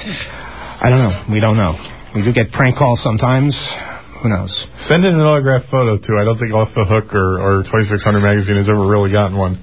I don't know. We don't know. We do get prank calls sometimes. Who knows? Send in an autographed photo, too. I don't think Off the Hook or, or twenty-six hundred Magazine has ever really gotten one.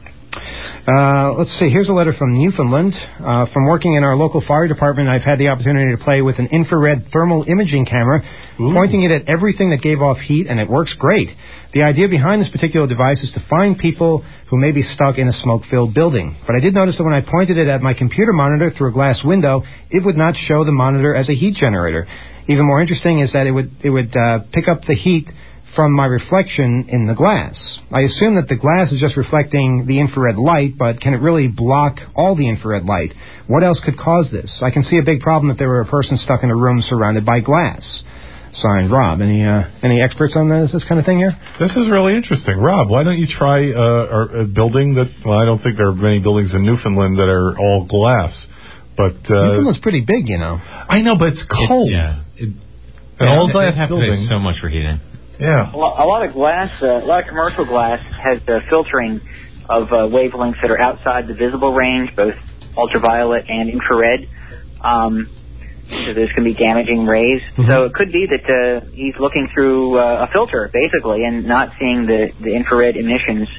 Uh, let's see. Here's a letter from Newfoundland. Uh, from working in our local fire department, I've had the opportunity to play with an infrared thermal imaging camera, Ooh. pointing it at everything that gave off heat, and it works great. The idea behind this particular device is to find people who may be stuck in a smoke-filled building. But I did notice that when I pointed it at my computer monitor through a glass window, it would not show the monitor as a heat generator. Even more interesting is that it would it would uh, pick up the heat from my reflection in the glass. I assume that the glass is just reflecting the infrared light, but can it really block all the infrared light? What else could cause this? I can see a big problem if there were a person stuck in a room surrounded by glass. Signed, Rob. Any uh, any experts on this, this kind of thing here? This is really interesting. Rob, why don't you try uh, a building that, well, I don't think there are many buildings in Newfoundland that are all glass. But uh, Newfoundland's pretty big, you know. I know, but it's cold. It, yeah. It, An all glass have building. To pay so much for heating. Yeah. A lot, a lot of glass, uh, a lot of commercial glass has uh, filtering of uh, wavelengths that are outside the visible range, both ultraviolet and infrared. Um, so there's going to be damaging rays. Mm-hmm. So it could be that uh, he's looking through uh, a filter, basically, and not seeing the, the infrared emissions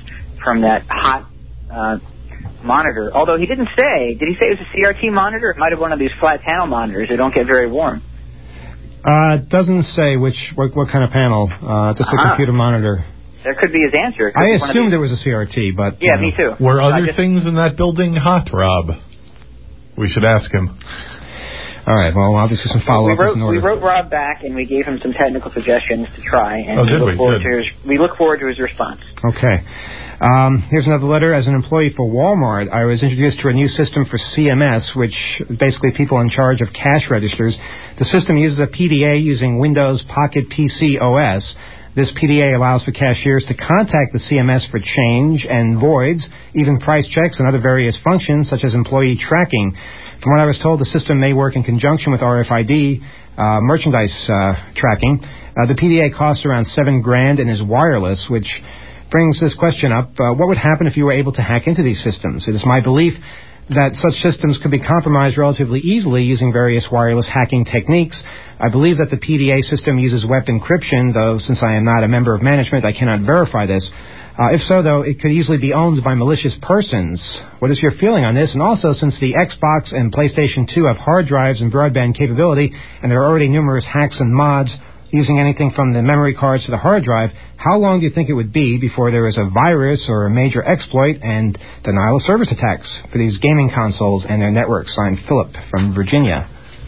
from that hot uh, monitor. Although he didn't say, did he say it was a C R T monitor? It might have been one of these flat panel monitors that don't get very warm. Uh, it doesn't say which what, what kind of panel. Uh, just a Uh-huh. computer monitor. That could be his answer. It could I be one of assumed these- it was a C R T, but... Yeah, uh, me too. Were I other just- things in that building hot, Rob? We should ask him. All right, well, obviously some We follow-up is wrote, in we order. wrote Rob back, and we gave him some technical suggestions to try, and Oh, we, did look we? forward Good. to his, we look forward to his response. Okay. Um, here's another letter. As an employee for Walmart, I was introduced to a new system for C M S, which is basically people in charge of cash registers. The system uses a P D A using Windows Pocket P C O S. This P D A allows for cashiers to contact the C M S for change and voids, even price checks and other various functions, such as employee tracking. From what I was told, the system may work in conjunction with R F I D, uh, merchandise uh, tracking. Uh, the P D A costs around seven grand and is wireless, which brings this question up. Uh, what would happen if you were able to hack into these systems? It is my belief that such systems could be compromised relatively easily using various wireless hacking techniques. I believe that the P D A system uses web encryption, though since I am not a member of management, I cannot verify this. Uh, if so, though, it could easily be owned by malicious persons. What is your feeling on this? And also, since the Xbox and PlayStation two have hard drives and broadband capability, and there are already numerous hacks and mods using anything from the memory cards to the hard drive, how long do you think it would be before there is a virus or a major exploit and denial of service attacks for these gaming consoles and their networks? Signed, Philip from Virginia.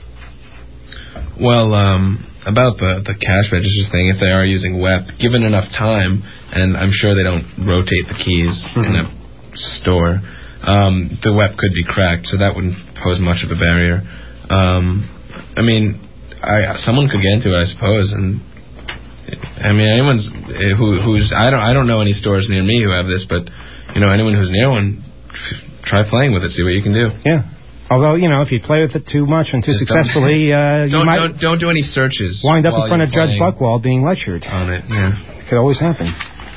Well, um, about the, the cash registers thing, if they are using W E P, given enough time, and I'm sure they don't rotate the keys mm-hmm. in a store, um, the W E P could be cracked, so that wouldn't pose much of a barrier. Um, I mean, I, someone could get into it, I suppose, and I mean, anyone's who who's I don't I don't know any stores near me who have this, but you know, anyone who's near one, try playing with it, see what you can do. Yeah. Although, you know, if you play with it too much and too Just successfully, uh, you don't, might don't don't do any searches. Wind up in front of Judge playing. Buchwald being lectured on it. Yeah, it could always happen.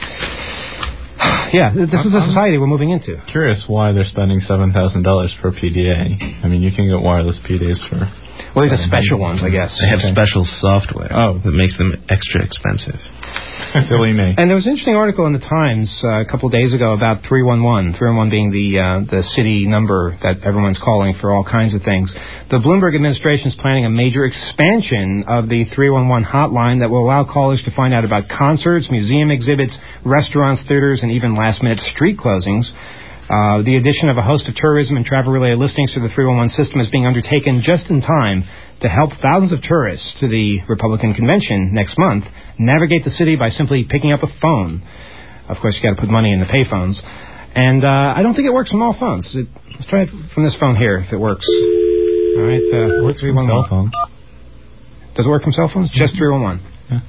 Yeah, this is a society we're moving into. Curious why they're spending seven thousand dollars for P D A. I mean, you can get wireless P D As for. Well, these are special ones, I guess. They have okay. special software oh. that makes them extra expensive. Silly me. And there was an interesting article in the Times uh, a couple of days ago about three one one. three one one being the uh, the city number that everyone's calling for all kinds of things. The Bloomberg administration is planning a major expansion of the three one one hotline that will allow callers to find out about concerts, museum exhibits, restaurants, theaters, and even last-minute street closings. Uh, the addition of a host of tourism and travel-related listings to the three one one system is being undertaken just in time to help thousands of tourists to the Republican convention next month navigate the city by simply picking up a phone. Of course, you got to put money in the payphones. And uh, I don't think it works on all phones. It, let's try it from this phone here, if it works. All right. Uh, it works from cell phones. Does it work from cell phones? Just three one one. Yeah.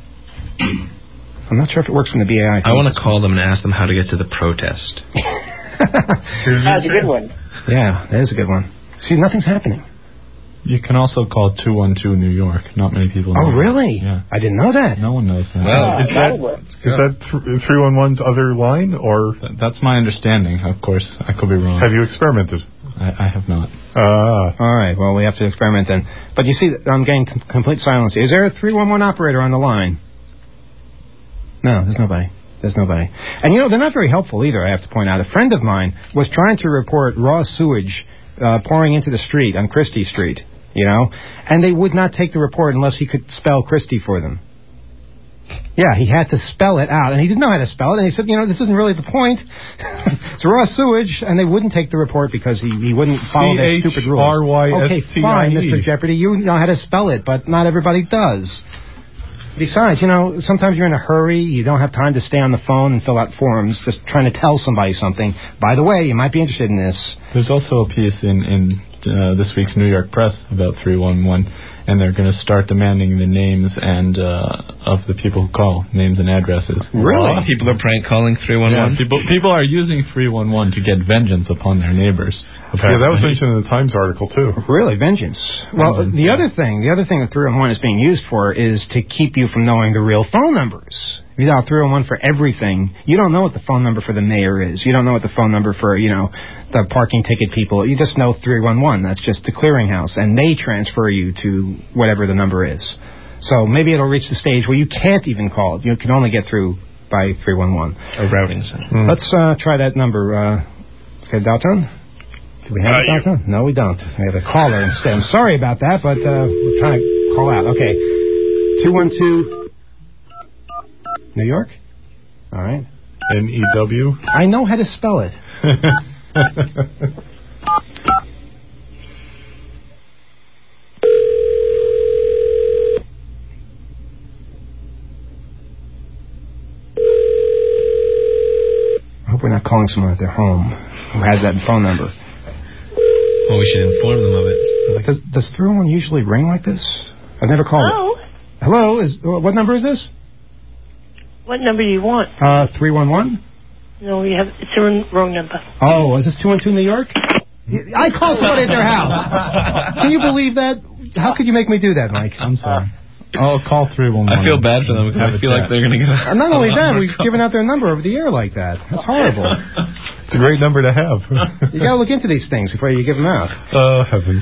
I'm not sure if it works from the B A I. I want to call them and ask them how to get to the protest. That's a good one. Yeah, that is a good one. See, nothing's happening. You can also call two one two New York. Not many people know. Oh, really? Yeah. I didn't know that. No one knows that. Well, is that, is that three one one's other line, or? That's my understanding. Of course, I could be wrong. Have you experimented? I, I have not. Ah. All right, well, we have to experiment then. But you see, I'm getting com- complete silence. Is there a three one one operator on the line? No, there's nobody. There's nobody. And, you know, they're not very helpful either, I have to point out. A friend of mine was trying to report raw sewage uh, pouring into the street on Christie Street, you know, and they would not take the report unless he could spell Christie for them. Yeah, he had to spell it out, and he didn't know how to spell it, and he said, you know, this isn't really the point. It's raw sewage, and they wouldn't take the report because he, he wouldn't follow their stupid rules. C H R Y S T I E. Okay, fine, Mister Jeopardy, you know how to spell it, but not everybody does. Besides, you know, sometimes you're in a hurry, you don't have time to stay on the phone and fill out forms, just trying to tell somebody something. By the way, you might be interested in this. There's also a piece in, in uh, this week's New York Press about three one one, and they're going to start demanding the names and uh, of the people who call, names and addresses. Really? Well, people are prank calling three one one? Yeah, people, people are using three one one to get vengeance upon their neighbors. Yeah, that was mentioned in the Times article, too. Really, vengeance. Well, Vengeance, the yeah. other thing, the other thing that three one one is being used for is to keep you from knowing the real phone numbers. If you dial three one one for everything, you don't know what the phone number for the mayor is. You don't know what the phone number for, you know, the parking ticket people. You just know three one one. That's just the clearinghouse, and they transfer you to whatever the number is. So maybe it'll reach the stage where you can't even call it. You can only get through by three one one. A routing center. Mm. Let's uh, try that number. Uh, okay, dial tone? Do we have Uh, a dial tone? No, we don't. We have a caller instead. I'm sorry about that, but uh, we're trying to call out. Okay. two one two New York? All right. N E W? I know how to spell it. I hope we're not calling someone at their home who has that phone number. Well, we should inform them of it. Does, does three one one usually ring like this? I've never called Hello? it. Hello? Is what number is this? What number do you want? Uh, three one one? No, you have it's the wrong- wrong number. Oh, is this two one two New York? I called somebody at their house. Can you believe that? How could you make me do that, Mike? I'm sorry. I'll call three one one. I feel bad for them because I feel like they're going to get a... Not only that, we've given out their number over the air like that. That's horrible. It's a great number to have. You got to look into these things before you give them out. Oh, heavens.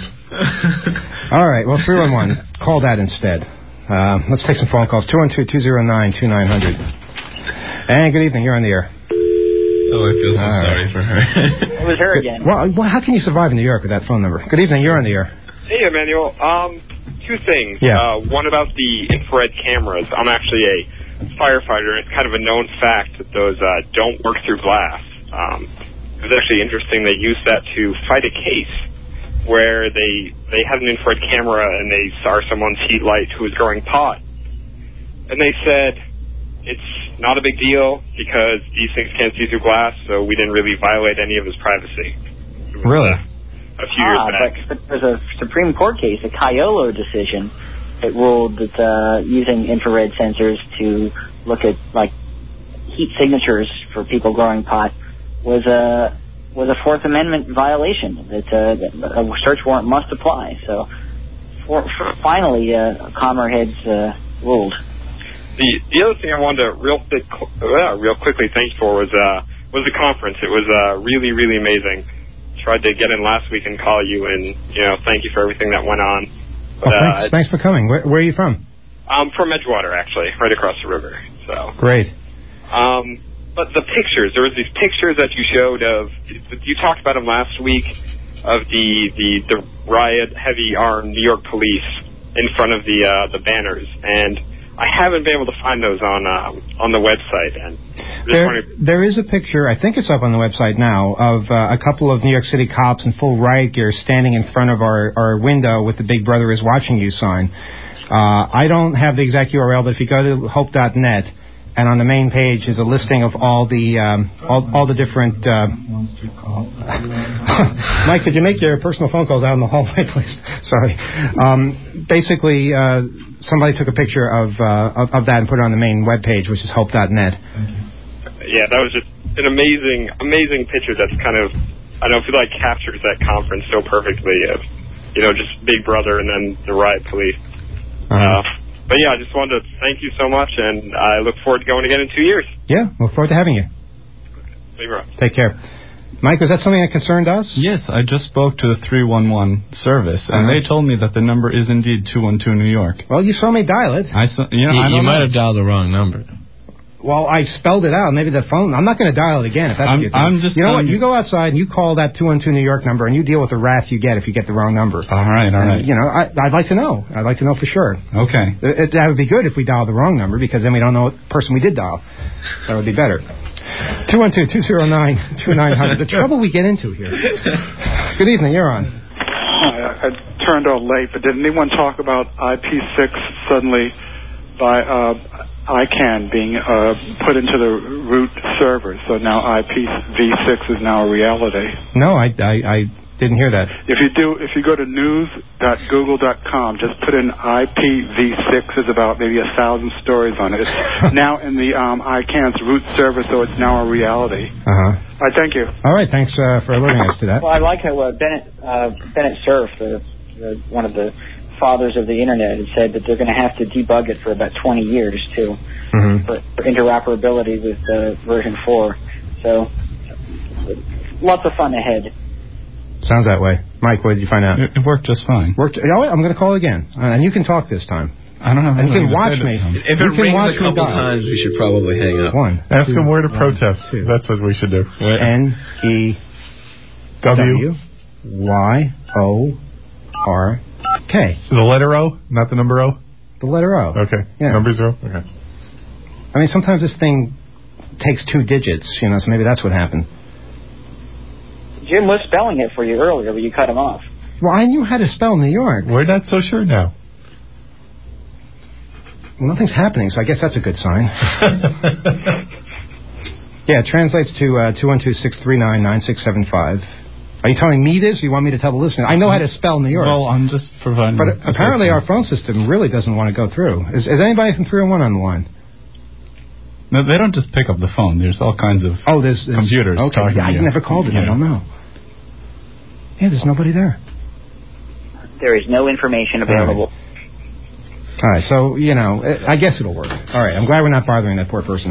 All right, well, three one one, call that instead. Uh, let's take some phone calls. two one two, two zero nine, two nine zero zero. And good evening, you're on the air. Oh, I feel so All sorry right. for her. It was her again. Well, well, how can you survive in New York with that phone number? Good evening, you're on the air. Hey, Emmanuel. Um, two things. Yeah. Uh, one about the infrared cameras. I'm actually a firefighter, and it's kind of a known fact that those uh, don't work through glass. Um, it was actually interesting. They used that to fight a case where they they had an infrared camera and they saw someone's heat light who was growing pot, and they said it's not a big deal because these things can't see through glass, so we didn't really violate any of his privacy. It was, Really? Uh, a few years ah, back. but, but there's a Supreme Court case, a Caiolo decision, that ruled that uh, using infrared sensors to look at like heat signatures for people growing pot was a was a Fourth Amendment violation. That, uh, that a search warrant must apply. So, for, for finally, uh, calmer heads uh, ruled. The the other thing I wanted to real quick, uh, real quickly thank you for was uh, was the conference. It was uh, really really amazing. Tried to get in last week and call you and you know thank you for everything that went on. But, Oh, thanks, uh, thanks for coming. Where, where are you from? I'm from Edgewater actually, right across the river. So Great. um, but the pictures, there was these pictures that you showed of you talked about them last week of the the, the riot heavy armed New York police in front of the uh, the banners and. I haven't been able to find those on um, on the website. And There, there is a picture, I think it's up on the website now, of uh, a couple of New York City cops in full riot gear standing in front of our, our window with the Big Brother is watching you sign. Uh, I don't have the exact U R L, but if you go to hope dot net, and on the main page is a listing of all the um, all, all the different... Uh... Mike, could you make your personal phone calls out in the hallway, please? Sorry. Um, basically... Uh, Somebody took a picture of, uh, of of that and put it on the main webpage, which is hope dot net. Yeah, that was just an amazing, amazing picture. That's kind of, I don't feel like captures that conference so perfectly. Of, you know, just Big Brother and then the riot police. Uh-huh. Uh, but yeah, I just wanted to thank you so much, and I look forward to going again in two years. Yeah, look forward to having you. Leave her up. Take care. Mike, was that something that concerned us? Yes, I just spoke to the three one one service, and Uh-huh. they told me that the number is indeed two one two New York. Well, you saw me dial it. I saw, you know, You, I don't you might know. have dialed the wrong number. Well, I spelled it out. Maybe the phone. I'm not going to dial it again if that's I'm- what you think. I'm just You know what? telling You you- go outside and you call that two one two New York number and you deal with the wrath you get if you get the wrong number. All right, all And, right. You know, I, I'd like to know. I'd like to know for sure. Okay. It, that would be good if we dialed the wrong number because then we don't know what person we did dial. That would be better. two one two, two zero nine, two nine zero zero. The trouble we get into here. Good evening. You're on. I, I turned on late, but did anyone talk about I P six suddenly by uh, I CANN being uh, put into the root server? So now I P v six is now a reality. No, I, I, I didn't hear that. If you do, if you go to news dot google dot com, just put in I P v six. There's about maybe a thousand stories on it. It's now in the um, I CANN's root server, so it's now a reality. Uh huh. All right, thank you. All right, thanks uh, for alerting us to that. Well, I like how uh, Bennett uh, Bennett Cerf, the, the, one of the fathers of the internet, had said that they're going to have to debug it for about twenty years too, Mm-hmm. for, for interoperability with uh, version four. So lots of fun ahead. Sounds that way. Mike, what did you find out? It, it worked just fine. Worked. You know what? I'm going to call again, uh, and you can talk this time. I don't know. And you can watch me. If it you can rings watch a couple times, we should probably hang up. One. Ask two, them where to one, protest. Two. That's what we should do. N E W Y O R K. The letter O, not the number O? The letter O. Okay. Yeah. Number zero? Okay. I mean, sometimes this thing takes two digits, you know, so maybe that's what happened. Jim was spelling it for you earlier, but you cut him off. Well, I knew how to spell New York. We're not so sure now. Well, nothing's happening, so I guess that's a good sign. Yeah, it translates to uh, two one two, six three nine, nine six seven five. Are you telling me this, or you want me to tell the listener? I know how to spell New York. Well, I'm just providing... But apparently our phone system really doesn't want to go through. Is, is anybody from three oh one on the line? No, they don't just pick up the phone. There's all kinds of oh, there's, there's computers okay. talking Yeah, to you. I never called it. Yeah. I don't know. Yeah, there's nobody there. There is no information available. All right, so, you know, I guess it'll work. All right, I'm glad we're not bothering that poor person.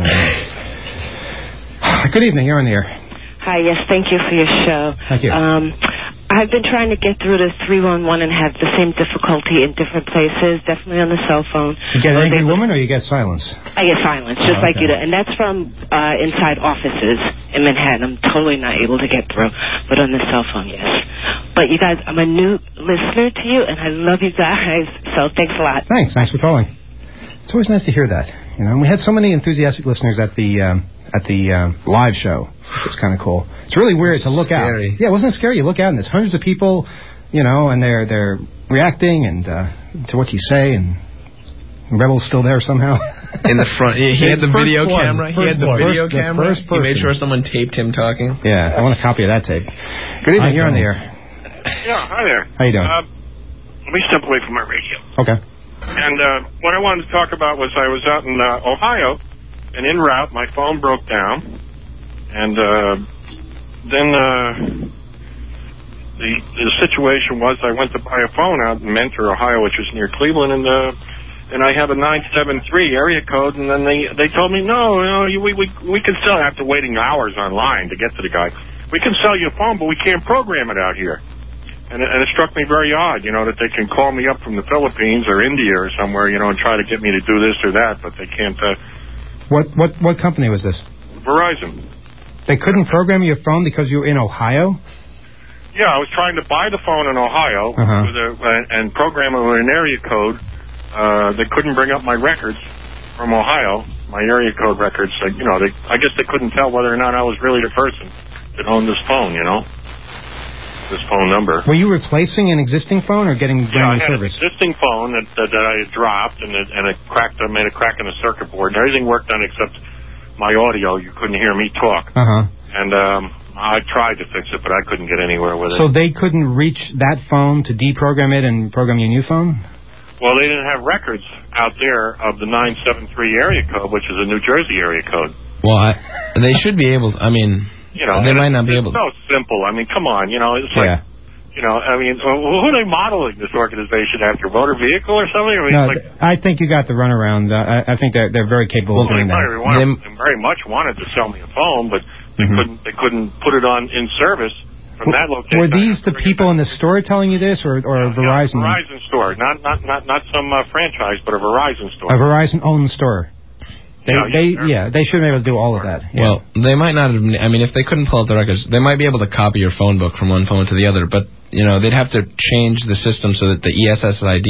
Good evening, you're on the air. Hi, yes, thank you for your show. Thank you. Um, I've been trying to get through to three one one and have the same difficulty in different places, definitely on the cell phone. You get an Or angry they- woman or you get silence? I get silence, just Oh, like okay. you do. And that's from uh, inside offices in Manhattan. I'm totally not able to get through, but on the cell phone, yes. But you guys, I'm a new listener to you, and I love you guys, so thanks a lot. Thanks, thanks for calling. It's always nice to hear that. You know, and we had so many enthusiastic listeners at the um, at the um, live show. It's kind of cool. It's really weird to look Scary. out. Yeah, wasn't it scary? You look out and there's hundreds of people, you know, and they're they're reacting and uh, to what you say, and Rebel's still there somehow. In the front, he, he had the First video one. camera. He First had the one. video First- the camera. first He made person. sure someone taped him talking. Yeah, I want a copy of that tape. Good evening, Hi, you're on the Joe. air. Yeah, hi there. How you doing? Uh, let me step away from my radio. Okay. And uh, what I wanted to talk about was I was out in uh, Ohio, and en route, my phone broke down. And uh, then uh, the, the situation was I went to buy a phone out in Mentor, Ohio, which was near Cleveland, and uh, and I have a nine seven three area code, and then they they told me, no, no you, we, we, we can sell, after waiting hours online to get to the guy, we can sell you a phone, but we can't program it out here. And it, and it struck me very odd, you know, that they can call me up from the Philippines or India or somewhere, you know, and try to get me to do this or that, but they can't. Uh, What what what company was this? Verizon. They couldn't program your phone because you were in Ohio? Yeah, I was trying to buy the phone in Ohio Uh-huh. with a, and, and program it with an area code. Uh, they couldn't bring up my records from Ohio, my area code records. Like, you know, they, I guess they couldn't tell whether or not I was really the person that owned this phone, you know, this phone number. Were you replacing an existing phone or getting Yeah, I brand new had service? an existing phone that, that, that I had dropped, and it, and it cracked. I made a crack in the circuit board, and everything worked on except my audio. You couldn't hear me talk. Uh huh. And um, I tried to fix it, but I couldn't get anywhere with it. So they couldn't reach that phone to deprogram it and program your new phone? Well, they didn't have records out there of the nine seven three area code, which is a New Jersey area code. Well, I, they should be able to, I mean, You know, they and might it's, not be it's able to. so simple. I mean, come on. You know, it's like, Yeah. you know, I mean, who are they modeling this organization after? Motor vehicle or something? I mean, No, it's like, th- I think you got the runaround. Uh, I, I think they're they're very capable well, of they doing very, that. wanted, they very much wanted to sell me a phone, but they Mhm. couldn't. They couldn't put it on in service from that location. Were these the people in the store telling you this, or or Verizon? Verizon store, not not not not some uh, franchise, but a Verizon store. A Verizon-owned store. They, Yeah, they, yeah. yeah, they should be able to do all of that. Yeah. Well, they might not have. I mean, if they couldn't pull out the records, they might be able to copy your phone book from one phone to the other. But you know, they'd have to change the system so that the E S S I D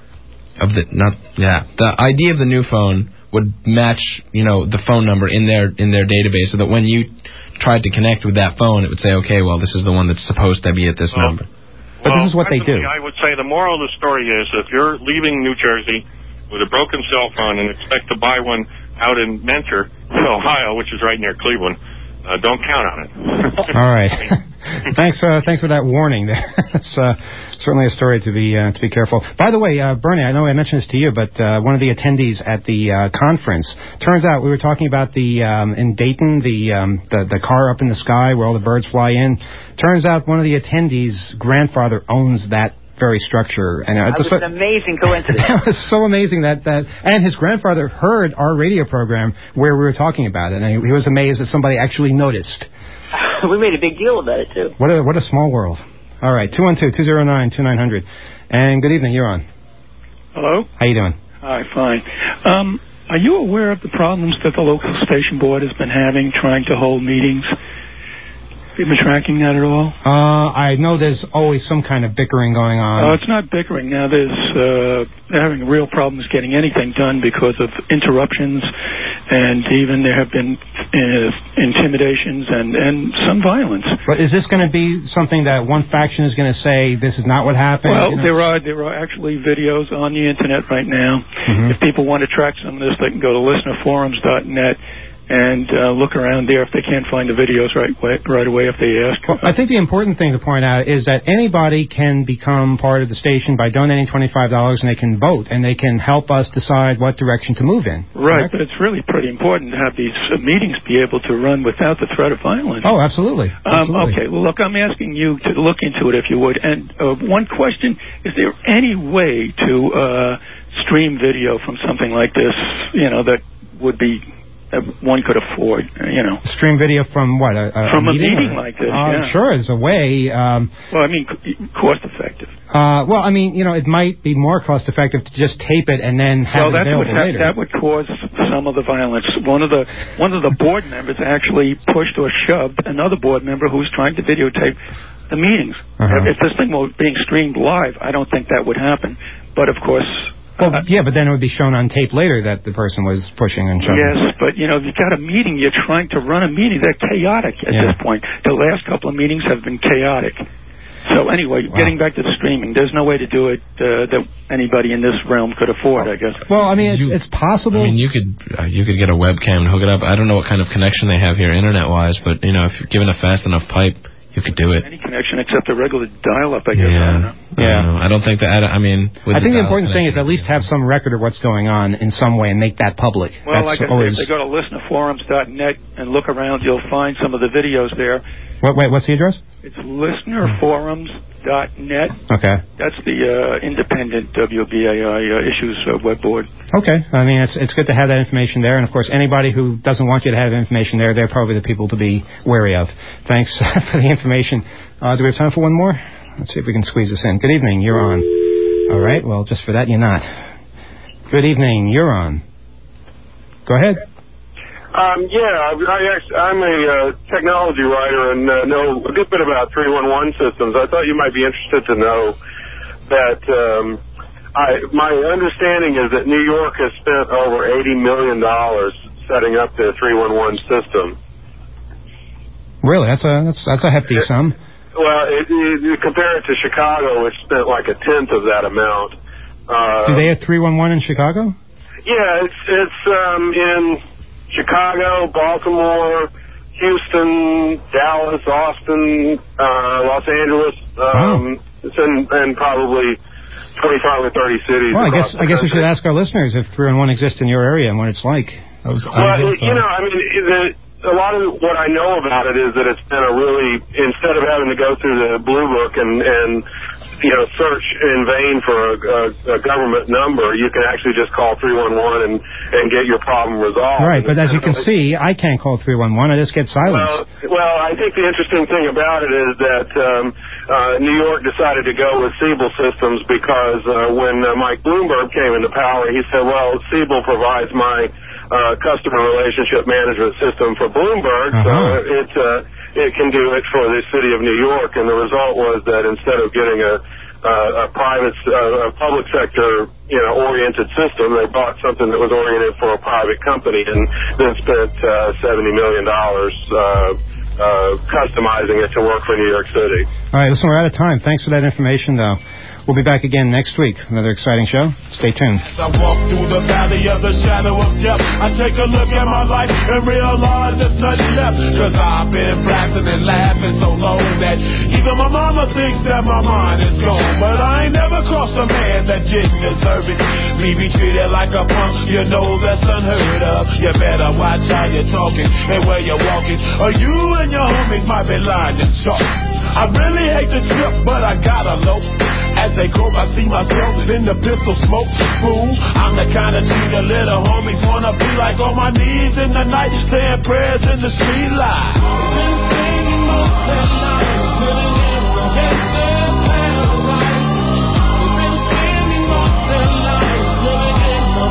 of the not yeah the I D of the new phone would match you know the phone number in their in their database, so that when you tried to connect with that phone, it would say, okay, well, this is the one that's supposed to be at this Well, number. But well, this is what they do. presently, I would say the moral of the story is if you're leaving New Jersey with a broken cell phone and expect to buy one out in Mentor, Ohio, which is right near Cleveland, uh, don't count on it. All right. thanks, uh, thanks for that warning. That's uh, certainly a story to be uh, to be careful. By the way, uh, Bernie, I know I mentioned this to you, but uh, one of the attendees at the uh, conference, turns out we were talking about the um, in Dayton, the, um, the the car up in the sky where all the birds fly in. Turns out one of the attendees' grandfather owns that very structure, and uh, That was so- an amazing coincidence. That was so amazing that, that, and his grandfather heard our radio program where we were talking about it, and he, he was amazed that somebody actually noticed. We made a big deal about it, too. What a what a small world. All right, two one two, two zero nine, two nine zero zero. And good evening, you're on. Hello? How you doing? Hi, fine. Um, are you aware of the problems that the local station board has been having trying to hold meetings? Have you been tracking that at all? Uh, I know there's always some kind of bickering going on. Uh, it's not bickering. Now there's, uh, they're having real problems getting anything done because of interruptions, and even there have been uh, intimidations and, and some violence. But is this going to be something that one faction is going to say, this is not what happened? Well, you know? there are there are actually videos on the Internet right now. Mm-hmm. If people want to track some of this, they can go to listener forums dot net and uh, look around there if they can't find the videos right way, right away if they ask. Well, I think the important thing to point out is that anybody can become part of the station by donating twenty-five dollars, and they can vote, and they can help us decide what direction to move in. Right, correct? but it's really pretty important to have these uh, meetings be able to run without the threat of violence. Oh, absolutely. Um, absolutely. Okay, well, look, I'm asking you to look into it if you would. And uh, one question, is there any way to uh, stream video from something like this, you know, that would be... that one could afford, you know. Stream video from what? A, a From a meeting, meeting or? like this, uh, yeah. Sure, there's a way. Um, well, I mean, cost effective. Uh, well, I mean, you know, it might be more cost effective to just tape it and then have well, it that available would ha- later. that would cause some of the violence. One of the one of the board members actually pushed or shoved another board member who was trying to videotape the meetings. Uh-huh. If this thing were being streamed live, I don't think that would happen. But of course. Well, yeah, but then it would be shown on tape later that the person was pushing and shoving. Yes, but, you know, if you've got a meeting, you're trying to run a meeting. They're chaotic at Yeah. this point. The last couple of meetings have been chaotic. So, anyway, Wow. getting back to the streaming, there's no way to do it uh, that anybody in this realm could afford, I guess. Well, I mean, it's, You- it's possible. I mean, you could uh, you could get a webcam and hook it up. I don't know what kind of connection they have here, internet-wise, but you know, if you're given a fast enough pipe, you could do it. Any connection except a regular dial-up, I guess. I don't Yeah, know. I don't know. I don't think that. I, don't- I mean, with I think the dial important thing is connection- at least have some record of what's going on in some way and make that public. Well, That's like I always. said, if they go to listener forums dot net and look around, you'll find some of the videos there. What, wait, what's the address? It's listener forums dot net. Okay. That's the uh, independent W B A I uh, issues uh, web board. Okay. I mean, it's it's good to have that information there, and of course, anybody who doesn't want you to have information there, they're probably the people to be wary of. Thanks for the information. Uh, do we have time for one more? Let's see if we can squeeze this in. Good evening. You're on. All right. Well, just for that, you're not. Good evening. You're on. Go ahead. Um, yeah, I, I actually, I'm a uh, technology writer and uh, know a good bit about three one one systems. I thought you might be interested to know that um, I, my understanding is that New York has spent over eighty million dollars setting up their three one one system. Really? That's a that's that's a hefty It, sum. Well, it, it, you compare it to Chicago, which spent like a tenth of that amount. Uh, Do they have three one one in Chicago? Yeah, it's it's um, in Chicago, Baltimore, Houston, Dallas, Austin, uh, Los Angeles. Um, Wow. It's in, in probably twenty-five or thirty cities. Well, I across guess the I guess we country. should ask our listeners if three one one exists in your area and what it's like. I was, I Well, was, it, you know, I mean, the, a lot of what I know about it is that it's been a really, instead of having to go through the Blue Book and, and you know, search in vain for a, a, a government number, you can actually just call three one one and, and get your problem resolved. right, but as you can see, I can't call three one one. I just get silence. Well, well, I think the interesting thing about it is that um, uh, New York decided to go with Siebel Systems because uh, when uh, Mike Bloomberg came into power, he said, well, Siebel provides my uh, customer relationship management system for Bloomberg, so Uh-huh. it uh, it can do it for the city of New York. And the result was that instead of getting a Uh, a private, uh, a public sector, you know, oriented system, they bought something that was oriented for a private company, and then spent uh, seventy million dollars uh, uh, customizing it to work for New York City. All right, listen, we're out of time. Thanks for that information, though. We'll be back again next week. Another exciting show. Stay tuned. I walk through the valley of the shadow of death. I take a look at my life and realize there's nothing left. Cause I've been blasting and laughing so long that even my mama thinks that my mind is gone. But I ain't never crossed a man that didn't deserve it. Me be treated like a punk, you know that's unheard of. You better watch how you're talking and where you're walking, or you and your homies might be lying to chalk. I really hate the trip, but I gotta low. As they grow, I see myself in the pistol smoke. Fool, I'm the kind of G the little homies wanna be like, on my knees in the night, saying prayers in the street light. Been singing most of the night, living in the gangster paradise. Been singing most of the night, living in the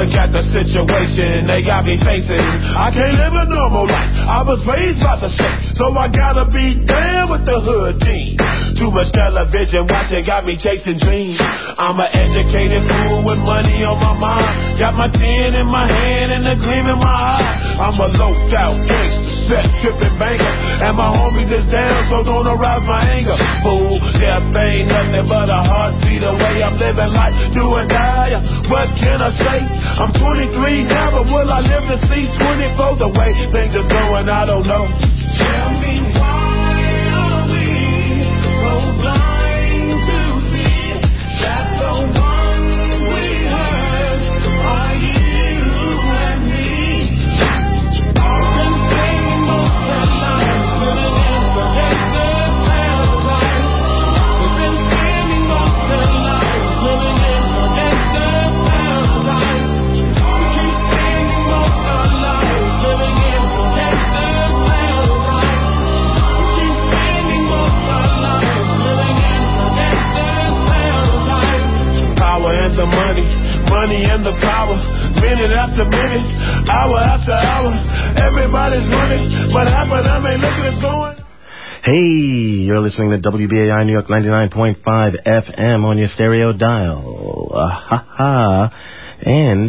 Look at the situation they got me facing. I can't live a normal life. I was raised by the shit, so I gotta be down with the hood team. Too much television watching got me chasing dreams. I'm an educated fool with money on my mind. Got my tin in my hand and a gleam in my eye. I'm a loped out gangster, set tripping banker, and my homies is down, so don't arouse my anger. Fool, death ain't nothing but a heartbeat away. I'm living life, do or die. What can I say? I'm twenty-three now, but will I live to see twenty-four? The way things are going, I don't know. Tell me why are we so blind to see that the one we hurt are you and me? I've been spending most of life living in the desert paradise. We've been spending most of life living in the desert paradise. We keep spending most of life living in the desert paradise. We keep spending most of life living in the desert paradise. Power and the money, money and the power. Minute after minute, hour after hour. Everybody's running, but half of them ain't looking at going. Hey, you're listening to W B A I New York ninety-nine point five F M on your stereo dial. Uh, ha ha. And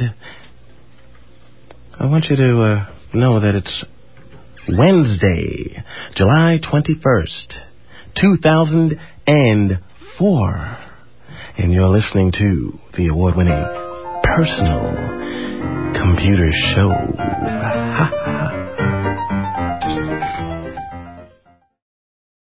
I want you to uh, know that it's Wednesday, July twenty-first, two thousand four. And you're listening to the award-winning Personal Computer Show. Ha ha.